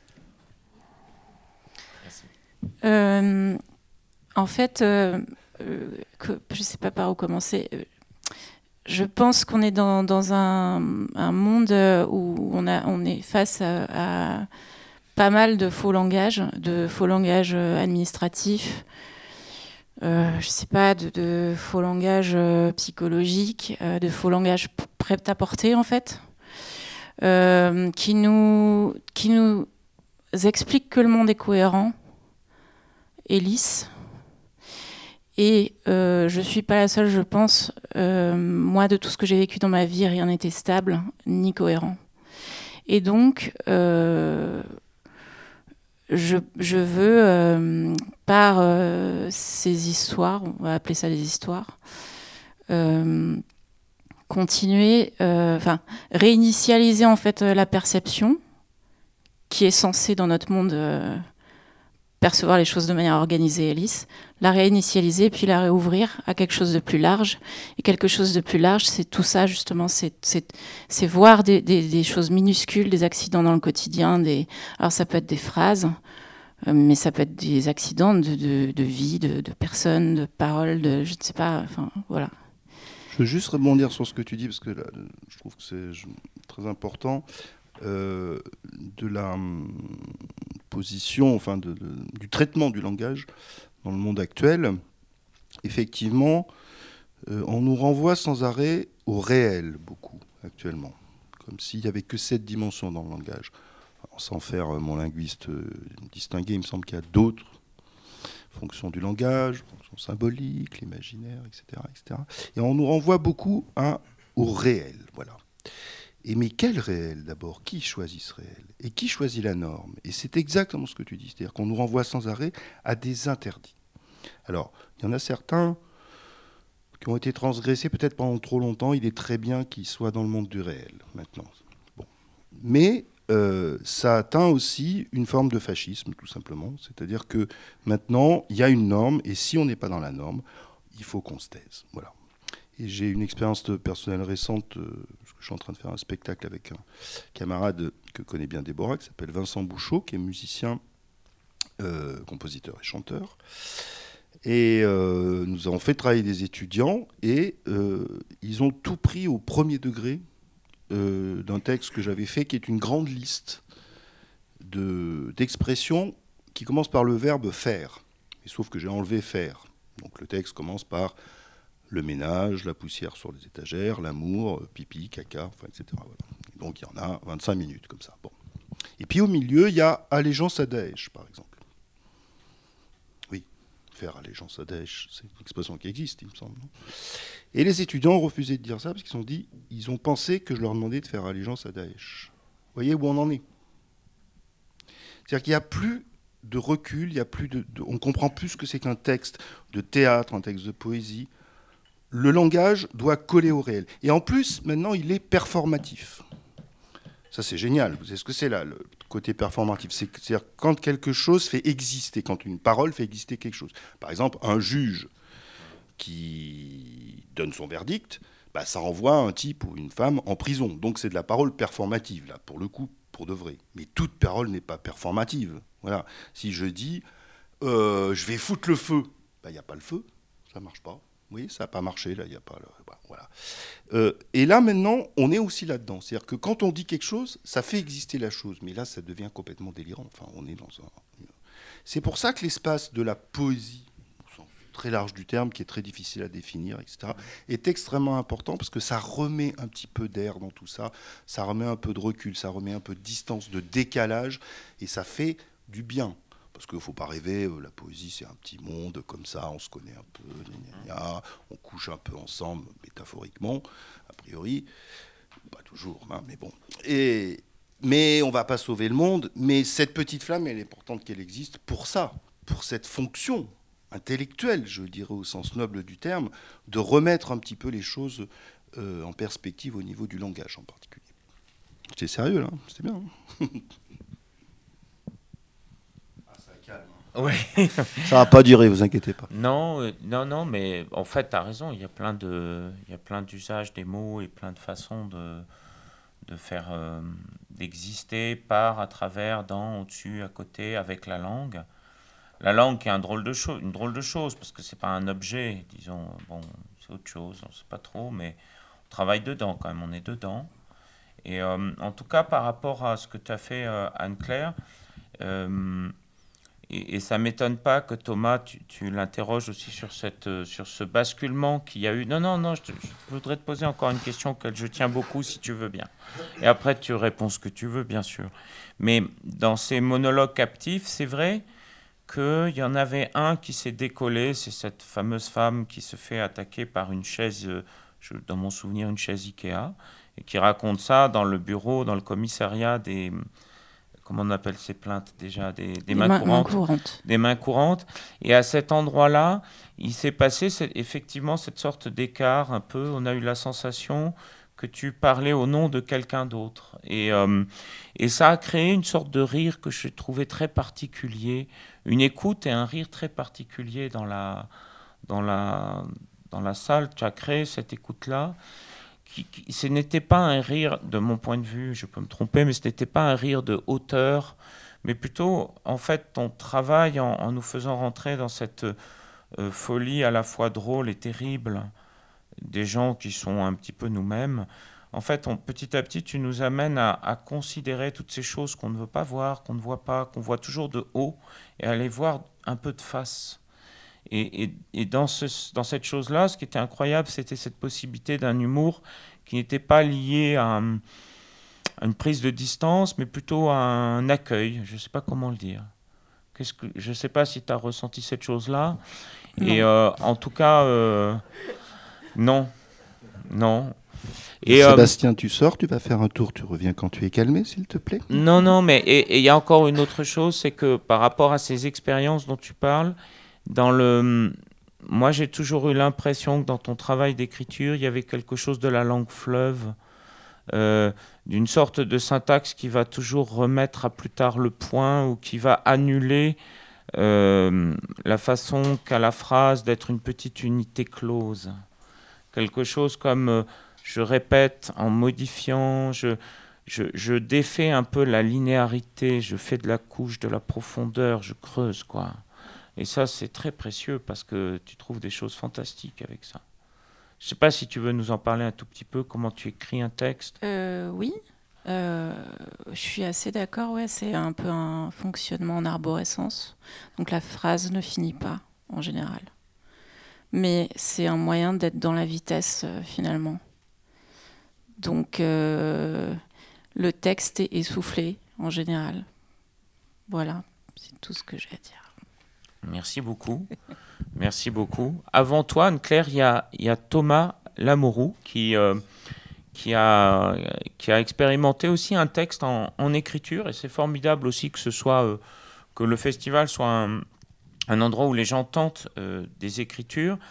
En fait, je sais pas par où commencer. Je pense qu'on est dans un monde où on est face à pas mal de faux langages administratifs, je sais pas, de faux langages psychologiques, de faux langages prêt-à-porter en fait, qui nous expliquent que le monde est cohérent et lisse. Et je ne suis pas la seule, je pense. Moi, de tout ce que j'ai vécu dans ma vie, rien n'était stable ni cohérent. Et donc, je veux, par ces histoires, on va appeler ça des histoires, continuer, réinitialiser en fait la perception qui est censée dans notre monde percevoir les choses de manière organisée et lisse, la réinitialiser puis la réouvrir à quelque chose de plus large. Et quelque chose de plus large, c'est tout ça justement, c'est voir des choses minuscules, des accidents dans le quotidien. Alors ça peut être des phrases, mais ça peut être des accidents de vie, de personnes, de paroles, je ne sais pas, enfin voilà. Je veux juste rebondir sur ce que tu dis, parce que là, je trouve que c'est très important. De la position, enfin du traitement du langage dans le monde actuel, effectivement, on nous renvoie sans arrêt au réel, beaucoup, actuellement. Comme s'il n'y avait que cette dimension dans le langage. Alors, sans faire mon linguiste distingué, il me semble qu'il y a d'autres fonctions du langage, fonctions symboliques, l'imaginaire, etc., etc. Et on nous renvoie beaucoup au réel, voilà. Et mais quel réel d'abord ? Qui choisit ce réel ? Et qui choisit la norme ? Et c'est exactement ce que tu dis, c'est-à-dire qu'on nous renvoie sans arrêt à des interdits. Alors, il y en a certains qui ont été transgressés peut-être pendant trop longtemps, il est très bien qu'ils soient dans le monde du réel, maintenant. Bon. Mais ça atteint aussi une forme de fascisme, tout simplement. C'est-à-dire que maintenant, il y a une norme, et si on n'est pas dans la norme, il faut qu'on se taise. Voilà. Et j'ai une expérience personnelle récente, parce que je suis en train de faire un spectacle avec un camarade que connaît bien Déborah, qui s'appelle Vincent Bouchot, qui est musicien, compositeur et chanteur. Et nous avons fait travailler des étudiants, et ils ont tout pris au premier degré d'un texte que j'avais fait, qui est une grande liste d'expressions qui commence par le verbe faire. Et sauf que j'ai enlevé faire. Donc le texte commence par le ménage, la poussière sur les étagères, l'amour, pipi, caca, enfin, etc. Voilà. Donc il y en a 25 minutes comme ça. Bon. Et puis au milieu, il y a allégeance à Daesh, par exemple. Oui, faire allégeance à Daesh, c'est une expression qui existe, il me semble. Non ? Et les étudiants ont refusé de dire ça parce qu'ils ont pensé que je leur demandais de faire allégeance à Daesh. Vous voyez où on en est ? C'est-à-dire qu'il n'y a plus de recul, il y a plus on comprend plus ce que c'est qu'un texte de théâtre, un texte de poésie. le langage doit coller au réel. Et en plus, maintenant, il est performatif. Ça, c'est génial. Vous savez ce que c'est là, le côté performatif? C'est-à-dire quand quelque chose fait exister, quand une parole fait exister quelque chose. Par exemple, un juge qui donne son verdict, bah, ça renvoie un type ou une femme en prison. Donc c'est de la parole performative, là, pour le coup, pour de vrai. Mais toute parole n'est pas performative. Voilà. Si je dis je vais foutre le feu, bah, il n'y a pas le feu, ça ne marche pas. Oui, ça n'a pas marché, là, il n'y a pas le... Voilà. Et là, maintenant, on est aussi là-dedans. C'est-à-dire que quand on dit quelque chose, ça fait exister la chose. Mais là, ça devient complètement délirant. Enfin, on est dans un... C'est pour ça que l'espace de la poésie, au sens très large du terme, qui est très difficile à définir, etc., est extrêmement important parce que ça remet un petit peu d'air dans tout ça, ça remet un peu de recul, ça remet un peu de distance, de décalage, et ça fait du bien. Parce qu'il ne faut pas rêver, la poésie c'est un petit monde comme ça, on se connaît un peu, on couche un peu ensemble, métaphoriquement, a priori, pas toujours, hein, mais bon. Mais on ne va pas sauver le monde, mais cette petite flamme, elle est importante qu'elle existe pour ça, pour cette fonction intellectuelle, je dirais au sens noble du terme, de remettre un petit peu les choses en perspective au niveau du langage en particulier. C'est sérieux là, c'est bien. Hein. Oui. Ça va pas durer, vous inquiétez pas. Non, mais en fait, tu as raison, il y a plein d'usages des mots et plein de façons de faire d'exister par, à travers, dans, au-dessus, à côté, avec la langue. La langue qui est une drôle de chose, parce que c'est pas un objet, disons, bon, c'est autre chose, on sait pas trop, mais on travaille dedans quand même, on est dedans. Et en tout cas, par rapport à ce que tu as fait, Anne-Claire, et ça ne m'étonne pas que Thomas, tu l'interroges aussi sur ce basculement qu'il y a eu. Non, je voudrais te poser encore une question auquel je tiens beaucoup, si tu veux bien. Et après, tu réponds ce que tu veux, bien sûr. Mais dans ces monologues captifs, c'est vrai qu'il y en avait un qui s'est décollé, c'est cette fameuse femme qui se fait attaquer par une chaise, dans mon souvenir, une chaise Ikea, et qui raconte ça dans le bureau, dans le commissariat des... Comment on appelle ces plaintes déjà, des mains courantes. Des mains courantes. Et à cet endroit-là, il s'est passé effectivement cette sorte d'écart un peu. On a eu la sensation que tu parlais au nom de quelqu'un d'autre. Et ça a créé une sorte de rire que je trouvais très particulier. Une écoute et un rire très particulier dans la salle. Tu as créé cette écoute-là. Ce n'était pas un rire, de mon point de vue, je peux me tromper, mais ce n'était pas un rire de hauteur, mais plutôt, en fait, ton travail en nous faisant rentrer dans cette folie à la fois drôle et terrible des gens qui sont un petit peu nous-mêmes. En fait, petit à petit, tu nous amènes à considérer toutes ces choses qu'on ne veut pas voir, qu'on ne voit pas, qu'on voit toujours de haut, et à les voir un peu de face. Et dans cette chose-là, ce qui était incroyable, c'était cette possibilité d'un humour qui n'était pas lié à une prise de distance, mais plutôt à un accueil. Je ne sais pas comment le dire. Je ne sais pas si tu as ressenti cette chose-là. Non. Et en tout cas, non. Et Sébastien, tu sors, tu vas faire un tour, tu reviens quand tu es calmé, s'il te plaît. Non, mais il y a encore une autre chose, c'est que par rapport à ces expériences dont tu parles, moi, j'ai toujours eu l'impression que dans ton travail d'écriture, il y avait quelque chose de la langue fleuve, d'une sorte de syntaxe qui va toujours remettre à plus tard le point ou qui va annuler la façon qu'a la phrase d'être une petite unité close. Quelque chose comme je répète en modifiant, je défais un peu la linéarité, je fais de la couche, de la profondeur, je creuse, quoi. Et ça, c'est très précieux parce que tu trouves des choses fantastiques avec ça. Je ne sais pas si tu veux nous en parler un tout petit peu, comment tu écris un texte. Oui, je suis assez d'accord, ouais, c'est un peu un fonctionnement en arborescence. Donc la phrase ne finit pas, en général. Mais c'est un moyen d'être dans la vitesse, finalement. Donc le texte est essoufflé, en général. Voilà, c'est tout ce que j'ai à dire. Merci beaucoup. Merci beaucoup. Avant toi, Anne-Claire, il y a Thomas Lamourou qui a expérimenté aussi un texte en écriture. Et c'est formidable aussi que que le festival soit un endroit où les gens tentent des écritures.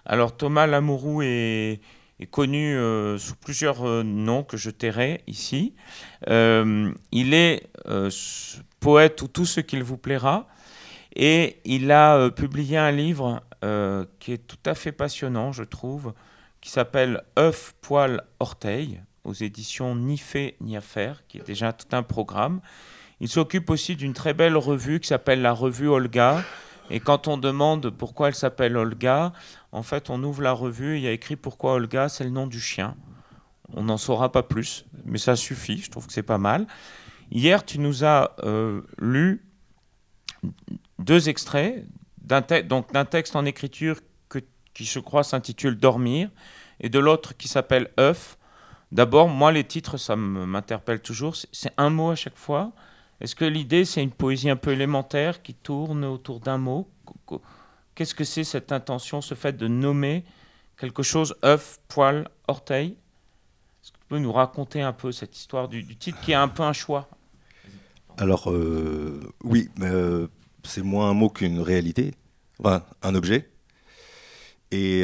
Alors Thomas Lamourou est connu sous plusieurs noms que je tairai ici. Il est poète ou tout ce qu'il vous plaira. Et il a publié un livre qui est tout à fait passionnant, je trouve, qui s'appelle œuf, poil, orteil, aux éditions Ni fait ni à faire, qui est déjà tout un programme. Il s'occupe aussi d'une très belle revue qui s'appelle la revue Olga. Et quand on demande pourquoi elle s'appelle Olga, en fait, on ouvre la revue et il y a écrit pourquoi Olga, c'est le nom du chien. On n'en saura pas plus, mais ça suffit, je trouve que c'est pas mal. Hier, tu nous as lu 2 extraits d'un texte en écriture qui, je crois, s'intitule Dormir, et de l'autre qui s'appelle œuf. D'abord, moi, les titres, ça m'interpelle toujours. C'est un mot à chaque fois. Est-ce que l'idée, c'est une poésie un peu élémentaire qui tourne autour d'un mot? Qu'est-ce que c'est cette intention, ce fait de nommer quelque chose œuf, poil, orteil? Est-ce que tu peux nous raconter un peu cette histoire du titre qui est un peu un choix? Alors, oui, mais c'est moins un mot qu'une réalité, enfin, un objet. Et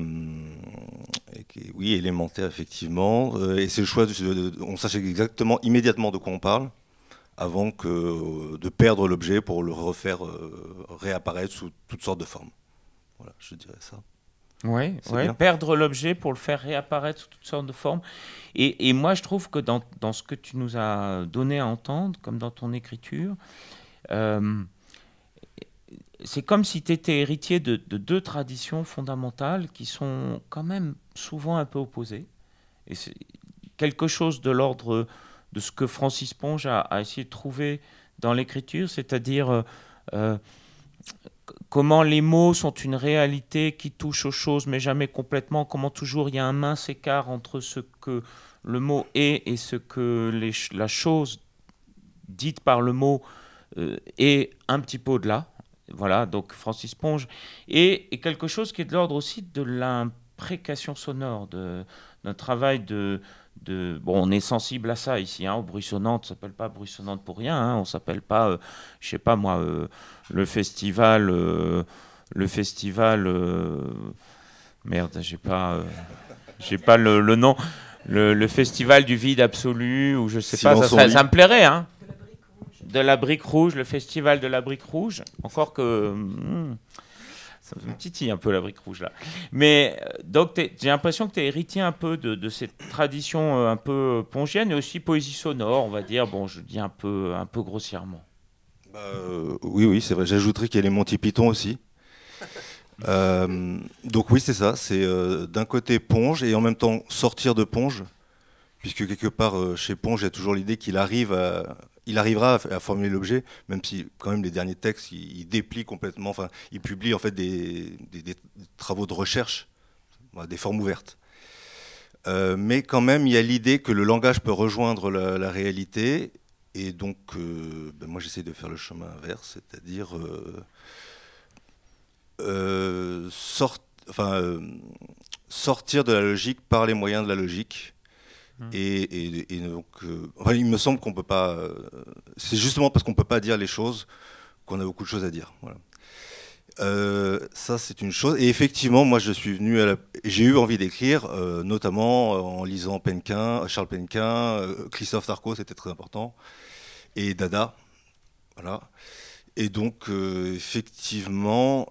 oui, élémentaire, effectivement. Et c'est le choix, on sache exactement, immédiatement de quoi on parle, avant de perdre l'objet pour le refaire réapparaître sous toutes sortes de formes. Voilà, je dirais ça. Oui, perdre l'objet pour le faire réapparaître sous toutes sortes de formes. Et moi, je trouve que dans ce que tu nous as donné à entendre, comme dans ton écriture, c'est comme si tu étais héritier de 2 traditions fondamentales qui sont quand même souvent un peu opposées. Et c'est quelque chose de l'ordre de ce que Francis Ponge a essayé de trouver dans l'écriture, c'est-à-dire comment les mots sont une réalité qui touche aux choses, mais jamais complètement, comment toujours il y a un mince écart entre ce que le mot est et ce que la chose dite par le mot est un petit peu au-delà. Voilà, donc Francis Ponge. Et quelque chose qui est de l'ordre aussi de l'imprécation sonore, d'un travail bon, on est sensible à ça ici, au bruit sonnant, on ne s'appelle pas bruit sonnante pour rien, on ne s'appelle pas, je sais pas moi, le festival, merde, j'ai pas le nom, le festival du vide absolu, ou je sais pas, ça me plairait, de la brique rouge, le festival de la brique rouge, encore que... ça me titille un peu la brique rouge là. Mais donc j'ai l'impression que tu es héritier un peu de cette tradition un peu pongienne et aussi poésie sonore, on va dire. Bon, je dis un peu grossièrement. Oui, c'est vrai. J'ajouterais qu'il y a les Monty Python aussi. Donc oui, c'est ça. C'est d'un côté Ponge et en même temps sortir de Ponge, puisque quelque part chez Ponge, il y a toujours l'idée qu'il arrivera à formuler l'objet, même si quand même les derniers textes, il déplie complètement, enfin, il publie en fait des travaux de recherche, des formes ouvertes. Mais quand même, il y a l'idée que le langage peut rejoindre la réalité, et donc moi j'essaie de faire le chemin inverse, c'est-à-dire sortir de la logique par les moyens de la logique. Et donc, il me semble qu'on peut pas. C'est justement parce qu'on peut pas dire les choses qu'on a beaucoup de choses à dire. Voilà. Ça, c'est une chose. Et effectivement, moi, j'ai eu envie d'écrire, notamment en lisant Charles Penquin, Christophe Tarco, c'était très important, et Dada. Voilà. Et donc, effectivement,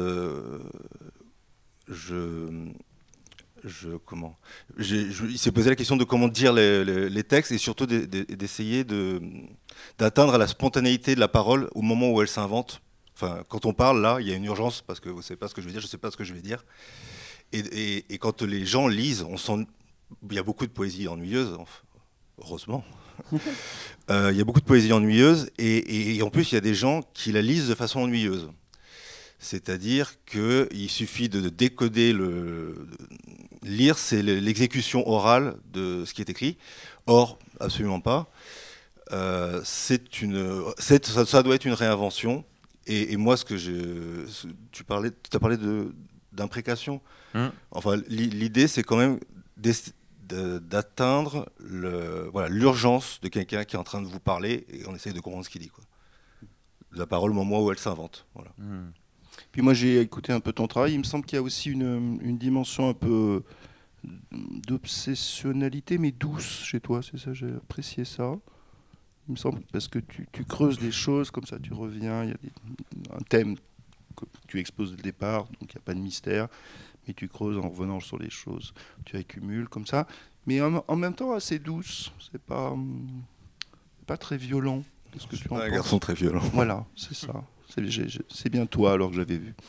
il s'est posé la question de comment dire les textes et surtout d'essayer d'atteindre la spontanéité de la parole au moment où elle s'invente. Enfin, quand on parle, là, il y a une urgence parce que vous ne savez pas ce que je vais dire, je ne sais pas ce que je vais dire. Et quand les gens lisent, on sent il y a beaucoup de poésie ennuyeuse, heureusement. Il y a beaucoup de poésie ennuyeuse et en plus, il y a des gens qui la lisent de façon ennuyeuse. C'est-à-dire qu'il suffit de décoder lire, c'est l'exécution orale de ce qui est écrit. Or, absolument pas. Ça doit être une réinvention. Et moi, tu as parlé d'imprécation. Enfin, l'idée, c'est quand même d'atteindre l'urgence de quelqu'un qui est en train de vous parler et on essaye de comprendre ce qu'il dit, quoi. La parole au moment où elle s'invente. Voilà. Puis moi, j'ai écouté un peu ton travail. Il me semble qu'il y a aussi une dimension un peu d'obsessionnalité, mais douce chez toi. C'est ça, j'ai apprécié ça. Il me semble, parce que tu creuses des choses, comme ça, tu reviens. Il y a un thème que tu exposes dès le départ, donc il n'y a pas de mystère. Mais tu creuses en revenant sur les choses. Tu accumules comme ça. Mais en même temps, assez douce. C'est pas très violent. Qu'est-ce que tu en penses ? Un garçon très violent. Voilà, c'est ça. C'est bien toi alors que j'avais vu.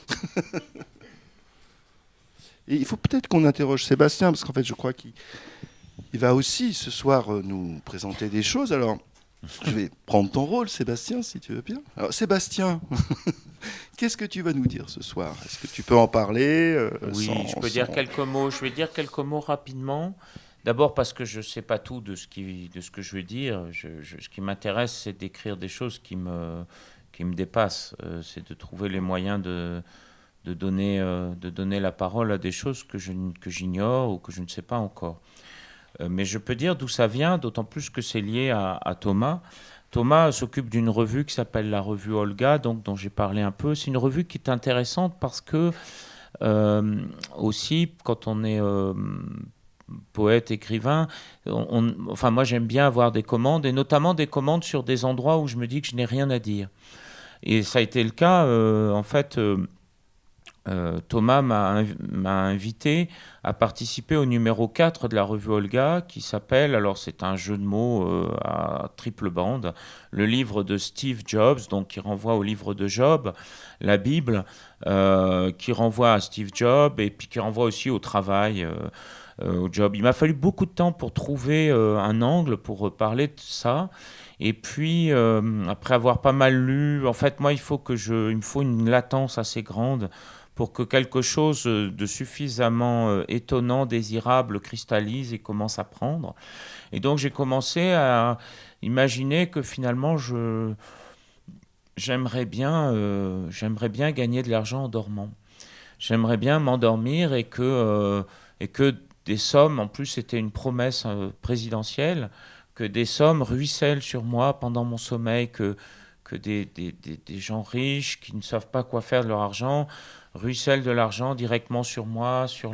Et il faut peut-être qu'on interroge Sébastien, parce qu'en fait, je crois qu'il va aussi ce soir nous présenter des choses. Alors, je vais prendre ton rôle, Sébastien, si tu veux bien. Alors, Sébastien, qu'est-ce que tu vas nous dire ce soir ? Est-ce que tu peux en parler Oui, je peux dire quelques mots. Je vais dire quelques mots rapidement. D'abord parce que je ne sais pas tout de ce que je vais dire. Ce qui m'intéresse, c'est d'écrire des choses qui me dépassent. C'est de trouver les moyens de donner la parole à des choses que j'ignore ou que je ne sais pas encore. Mais je peux dire d'où ça vient, d'autant plus que c'est lié à Thomas. Thomas s'occupe d'une revue qui s'appelle la revue Olga, donc, dont j'ai parlé un peu. C'est une revue qui est intéressante parce que, aussi, quand on est poète, écrivain, enfin moi j'aime bien avoir des commandes, et notamment des commandes sur des endroits où je me dis que je n'ai rien à dire. Et ça a été le cas, en fait... Thomas m'a invité à participer au numéro 4 de la revue Olga, qui s'appelle, alors c'est un jeu de mots à triple bande, le livre de Steve Jobs, donc qui renvoie au livre de Job, la Bible, qui renvoie à Steve Jobs, et puis qui renvoie aussi au travail, au job. Il m'a fallu beaucoup de temps pour trouver un angle pour parler de ça. Et puis, après avoir pas mal lu, en fait, moi, il me faut une latence assez grande pour que quelque chose de suffisamment étonnant, désirable, cristallise et commence à prendre. Et donc j'ai commencé à imaginer que finalement j'aimerais bien gagner de l'argent en dormant. J'aimerais bien m'endormir et que des sommes, en plus c'était une promesse présidentielle, que des sommes ruissellent sur moi pendant mon sommeil, que des gens riches qui ne savent pas quoi faire de leur argent ruissellent de l'argent directement sur moi, sur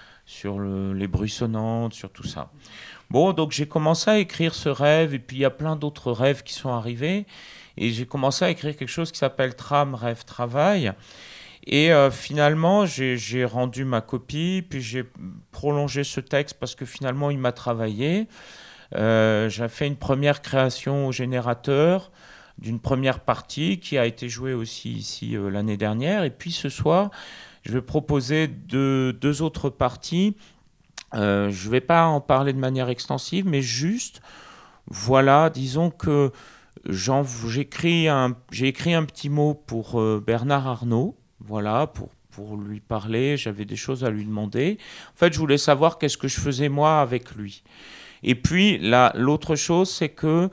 les bruits sonnantes, sur tout ça. Bon, donc j'ai commencé à écrire ce rêve, et puis il y a plein d'autres rêves qui sont arrivés, et j'ai commencé à écrire quelque chose qui s'appelle Trame, Rêve, Travail. Et finalement, j'ai rendu ma copie, puis j'ai prolongé ce texte parce que finalement, il m'a travaillé. J'ai fait une première création au générateur d'une première partie qui a été jouée aussi ici l'année dernière. Et puis ce soir, je vais proposer deux autres parties. Je ne vais pas en parler de manière extensive, mais juste, voilà, disons que j'ai écrit un petit mot pour Bernard Arnault, voilà, pour lui parler. J'avais des choses à lui demander. En fait, je voulais savoir qu'est-ce que je faisais moi avec lui. Et puis, l'autre chose, c'est que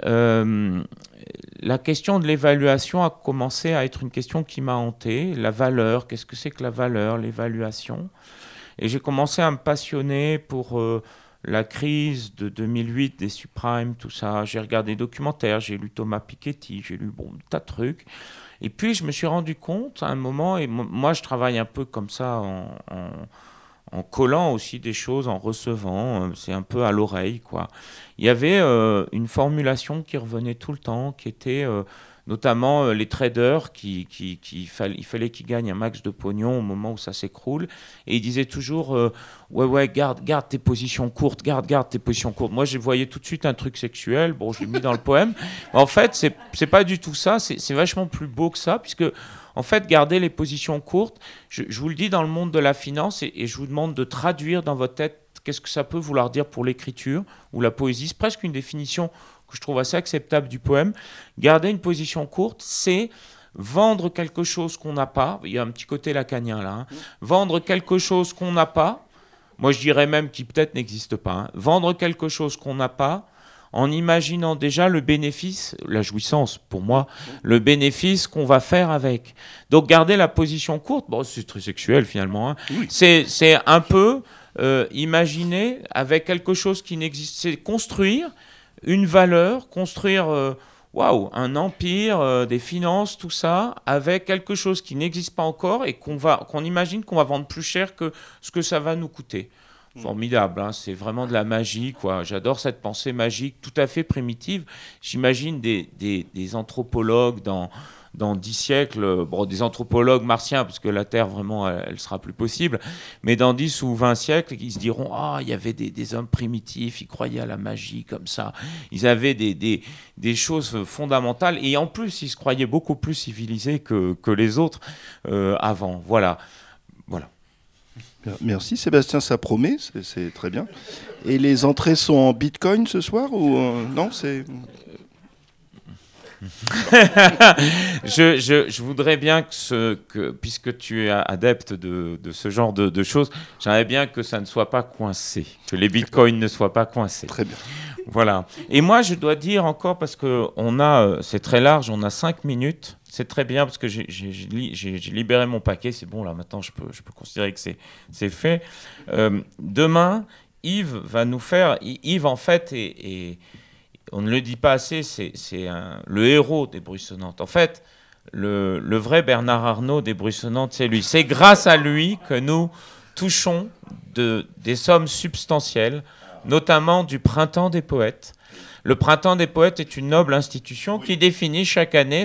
la question de l'évaluation a commencé à être une question qui m'a hanté. La valeur, qu'est-ce que c'est que la valeur, l'évaluation ? Et j'ai commencé à me passionner pour la crise de 2008, des subprimes, tout ça. J'ai regardé des documentaires, j'ai lu Thomas Piketty, j'ai lu un tas de trucs. Et puis, je me suis rendu compte à un moment, et moi, je travaille un peu comme ça en collant aussi des choses, en recevant, c'est un peu à l'oreille, quoi. Il y avait une formulation qui revenait tout le temps, qui était notamment les traders, il fallait qu'ils gagnent un max de pognon au moment où ça s'écroule, et ils disaient toujours ouais, garde tes positions courtes, garde tes positions courtes. Moi, je voyais tout de suite un truc sexuel, bon, je l'ai mis dans le poème. Mais en fait, c'est pas du tout ça, c'est vachement plus beau que ça, puisque en fait, garder les positions courtes, je vous le dis, dans le monde de la finance, et je vous demande de traduire dans votre tête qu'est-ce que ça peut vouloir dire pour l'écriture ou la poésie. C'est presque une définition que je trouve assez acceptable du poème. Garder une position courte, c'est vendre quelque chose qu'on n'a pas. Il y a un petit côté lacanien là. Vendre quelque chose qu'on n'a pas. Moi, je dirais même qui peut-être n'existe pas. Vendre quelque chose qu'on n'a pas, en imaginant déjà le bénéfice, la jouissance pour moi, le bénéfice qu'on va faire avec. Donc garder la position courte, bon, c'est très sexuel finalement, oui. C'est un peu imaginer avec quelque chose qui n'existe, c'est construire une valeur, construire waouh, un empire, des finances, tout ça, avec quelque chose qui n'existe pas encore et qu'on imagine qu'on va vendre plus cher que ce que ça va nous coûter. Formidable, hein, c'est vraiment de la magie, quoi. J'adore cette pensée magique, tout à fait primitive. J'imagine des anthropologues dans 10 siècles, des anthropologues martiens, parce que la Terre, vraiment, elle sera plus possible, mais dans 10 ou 20 siècles, ils se diront « Ah, il y avait des hommes primitifs, ils croyaient à la magie comme ça. Ils avaient des choses fondamentales, et en plus, ils se croyaient beaucoup plus civilisés que les autres avant. » Voilà. Merci Sébastien, ça promet, c'est très bien. Et les entrées sont en Bitcoin ce soir ou non, c'est... je voudrais bien puisque tu es adepte de ce genre de choses, j'aimerais bien que ça ne soit pas coincé, que les bitcoins ne soient pas coincés. Très bien. Voilà. Et moi, je dois dire encore, parce que c'est très large, on a 5 minutes. C'est très bien parce que j'ai libéré mon paquet. C'est bon, là, maintenant, je peux considérer que c'est fait. Demain, Yves va nous faire... Yves, en fait, on ne le dit pas assez, c'est le héros des Bruissonnantes. En fait, le vrai Bernard Arnault des Bruissonnantes, c'est lui. C'est grâce à lui que nous touchons des sommes substantielles, notamment du Printemps des Poètes. Le Printemps des Poètes est une noble institution qui définit chaque année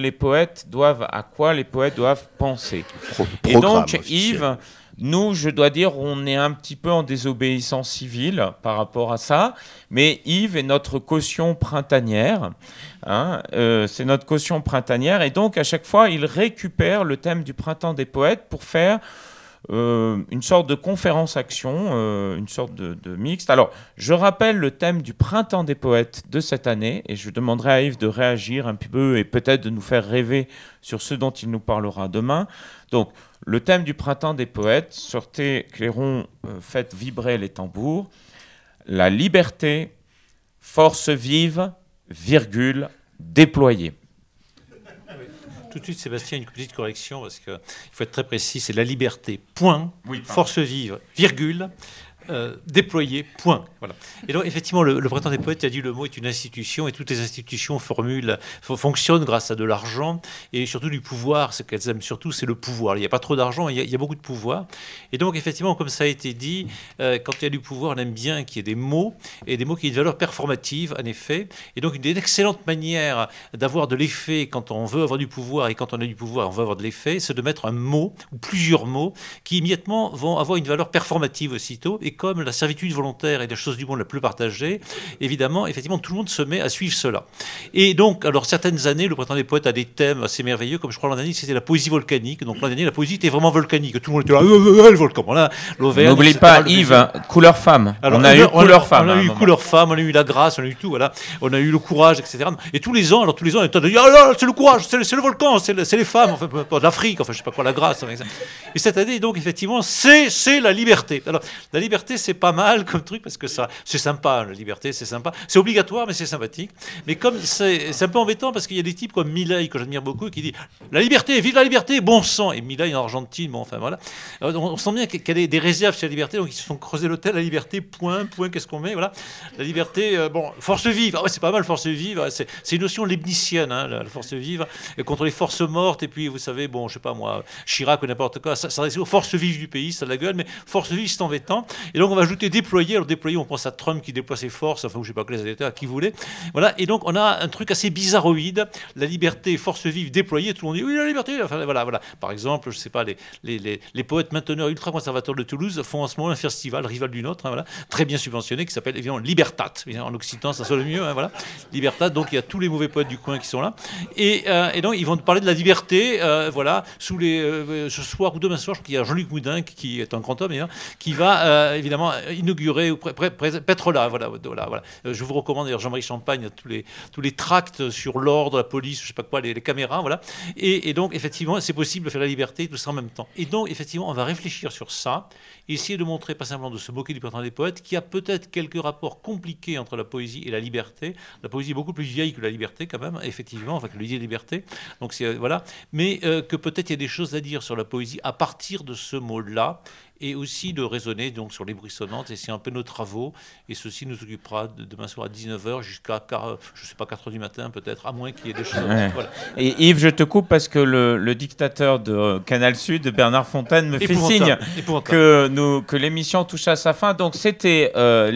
à quoi les poètes doivent penser. Et donc, Yves, nous, je dois dire, on est un petit peu en désobéissance civile par rapport à ça, mais Yves est notre caution printanière. Hein, c'est notre caution printanière, et donc à chaque fois, il récupère le thème du Printemps des Poètes pour faire une sorte de conférence-action, une sorte de mixte. Alors, je rappelle le thème du Printemps des Poètes de cette année, et je demanderai à Yves de réagir un peu et peut-être de nous faire rêver sur ce dont il nous parlera demain. Donc, le thème du Printemps des Poètes, sortez, clairons, faites vibrer les tambours. La liberté, force vive, virgule, déployée. Tout de suite, Sébastien, une petite correction, parce qu'il faut être très précis, c'est la liberté, point, force vive, virgule, déployé, point. Voilà. Et donc, effectivement, le Printemps des Poètes, tu as dit le mot, est une institution, et toutes les institutions fonctionnent grâce à de l'argent, et surtout du pouvoir. Ce qu'elles aiment surtout, c'est le pouvoir. Il n'y a pas trop d'argent, il y a beaucoup de pouvoir. Et donc, effectivement, comme ça a été dit, quand il y a du pouvoir, on aime bien qu'il y ait des mots, et des mots qui aient une valeur performative, en effet. Et donc, une excellente manière d'avoir de l'effet quand on veut avoir du pouvoir, et quand on a du pouvoir, on veut avoir de l'effet, c'est de mettre un mot, ou plusieurs mots, qui immédiatement vont avoir une valeur performative aussitôt. Et comme la servitude volontaire est la chose du monde la plus partagée, évidemment, effectivement, tout le monde se met à suivre cela. Et donc, alors, certaines années, le Printemps des Poètes a des thèmes assez merveilleux, comme je crois l'an dernier, c'était la poésie volcanique. Donc, l'an dernier, la poésie était vraiment volcanique. Tout le monde était là, le volcan, voilà, l'Auvergne. N'oublie pas, Yves, couleur femme. Alors, on a eu couleur femme. On a eu couleur femme, on a eu la grâce, on a eu tout, voilà. On a eu le courage, etc. Et tous les ans, on était dit, ah là, c'est le courage, c'est le volcan, c'est les femmes, enfin, pas de l'Afrique, enfin, je sais pas quoi, la grâce. Et cette année, donc, effectivement, c'est la liberté. Alors, la liberté, c'est pas mal comme truc, parce que ça, c'est sympa, la liberté, c'est sympa. C'est obligatoire, mais c'est sympathique. Mais comme c'est un peu embêtant, parce qu'il y a des types comme Milei, que j'admire beaucoup, qui dit la liberté, vive la liberté, bon sang. Et Milei en Argentine, bon, enfin voilà. On sent bien qu'il y a des réserves sur la liberté, donc ils se font creuser l'hôtel, la liberté, point, qu'est-ce qu'on met, voilà. La liberté, force vive, c'est pas mal, force vive, c'est une notion leibnizienne, hein, la force vive, contre les forces mortes, et puis vous savez, bon, je sais pas moi, Chirac ou n'importe quoi, ça reste aux forces vives du pays, ça a de la gueule, mais force vive, c'est embêtant. Et donc on va ajouter déployer. Alors déployer, on pense à Trump qui déploie ses forces, enfin je sais pas quoi, les États, qui voulait. Voilà. Et donc on a un truc assez bizarroïde, la liberté, force vive, déployée. Tout le monde dit oui, la liberté. Enfin, voilà. Par exemple, je sais pas, les poètes mainteneurs ultra conservateurs de Toulouse font en ce moment un festival rival du nôtre, hein, voilà, très bien subventionné, qui s'appelle évidemment Libertat. En occitan, ça sonne mieux, hein, voilà. Libertat. Donc il y a tous les mauvais poètes du coin qui sont là, et donc ils vont parler de la liberté, voilà, ce soir ou demain soir, je crois qu'il y a Jean-Luc Moudin qui est un grand homme, hein, qui va évidemment inaugurer ou être là, voilà. Je vous recommande d'ailleurs Jean-Marie Champagne, tous les tracts sur l'ordre, la police, je sais pas quoi, les caméras, voilà. Et donc effectivement, c'est possible de faire la liberté, tout ça en même temps. Et donc effectivement, on va réfléchir sur ça, essayer de montrer, pas simplement de se moquer du Printemps des Poètes, qu'il y a peut-être quelques rapports compliqués entre la poésie et la liberté. La poésie est beaucoup plus vieille que la liberté quand même, effectivement, enfin que l'idée de liberté. Donc voilà, mais que peut-être il y a des choses à dire sur la poésie à partir de ce mot-là. et aussi de raisonner donc sur les bruits sonnantes. Et c'est un peu nos travaux. Et ceci nous occupera demain soir à 19h jusqu'à, je sais pas, 4h du matin peut-être, à moins qu'il y ait des choses. Ouais. Voilà. Et Yves, je te coupe parce que le dictateur de Canal Sud, Bernard Fontaine, me fait signe que l'émission touche à sa fin. Donc c'était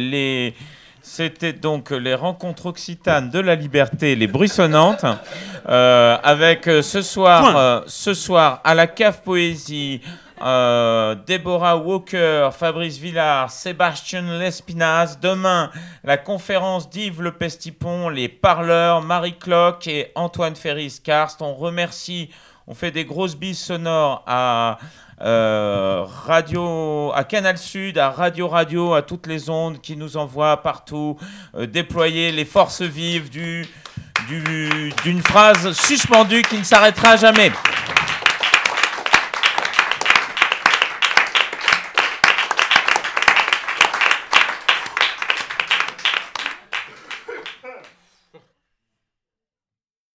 donc les rencontres occitanes de la liberté, les bruits sonnantes, avec ce soir à la Cave Poésie, Deborah Walker, Fabrice Villard, Sébastien Lespinasse. Demain, la conférence d'Yves Le Pestipon, les parleurs, Marie Cloque et Antoine Ferris-Karst. On fait des grosses bises sonores à Canal Sud, à Radio, à toutes les ondes qui nous envoient partout, déployer les forces vives d'une phrase suspendue qui ne s'arrêtera jamais.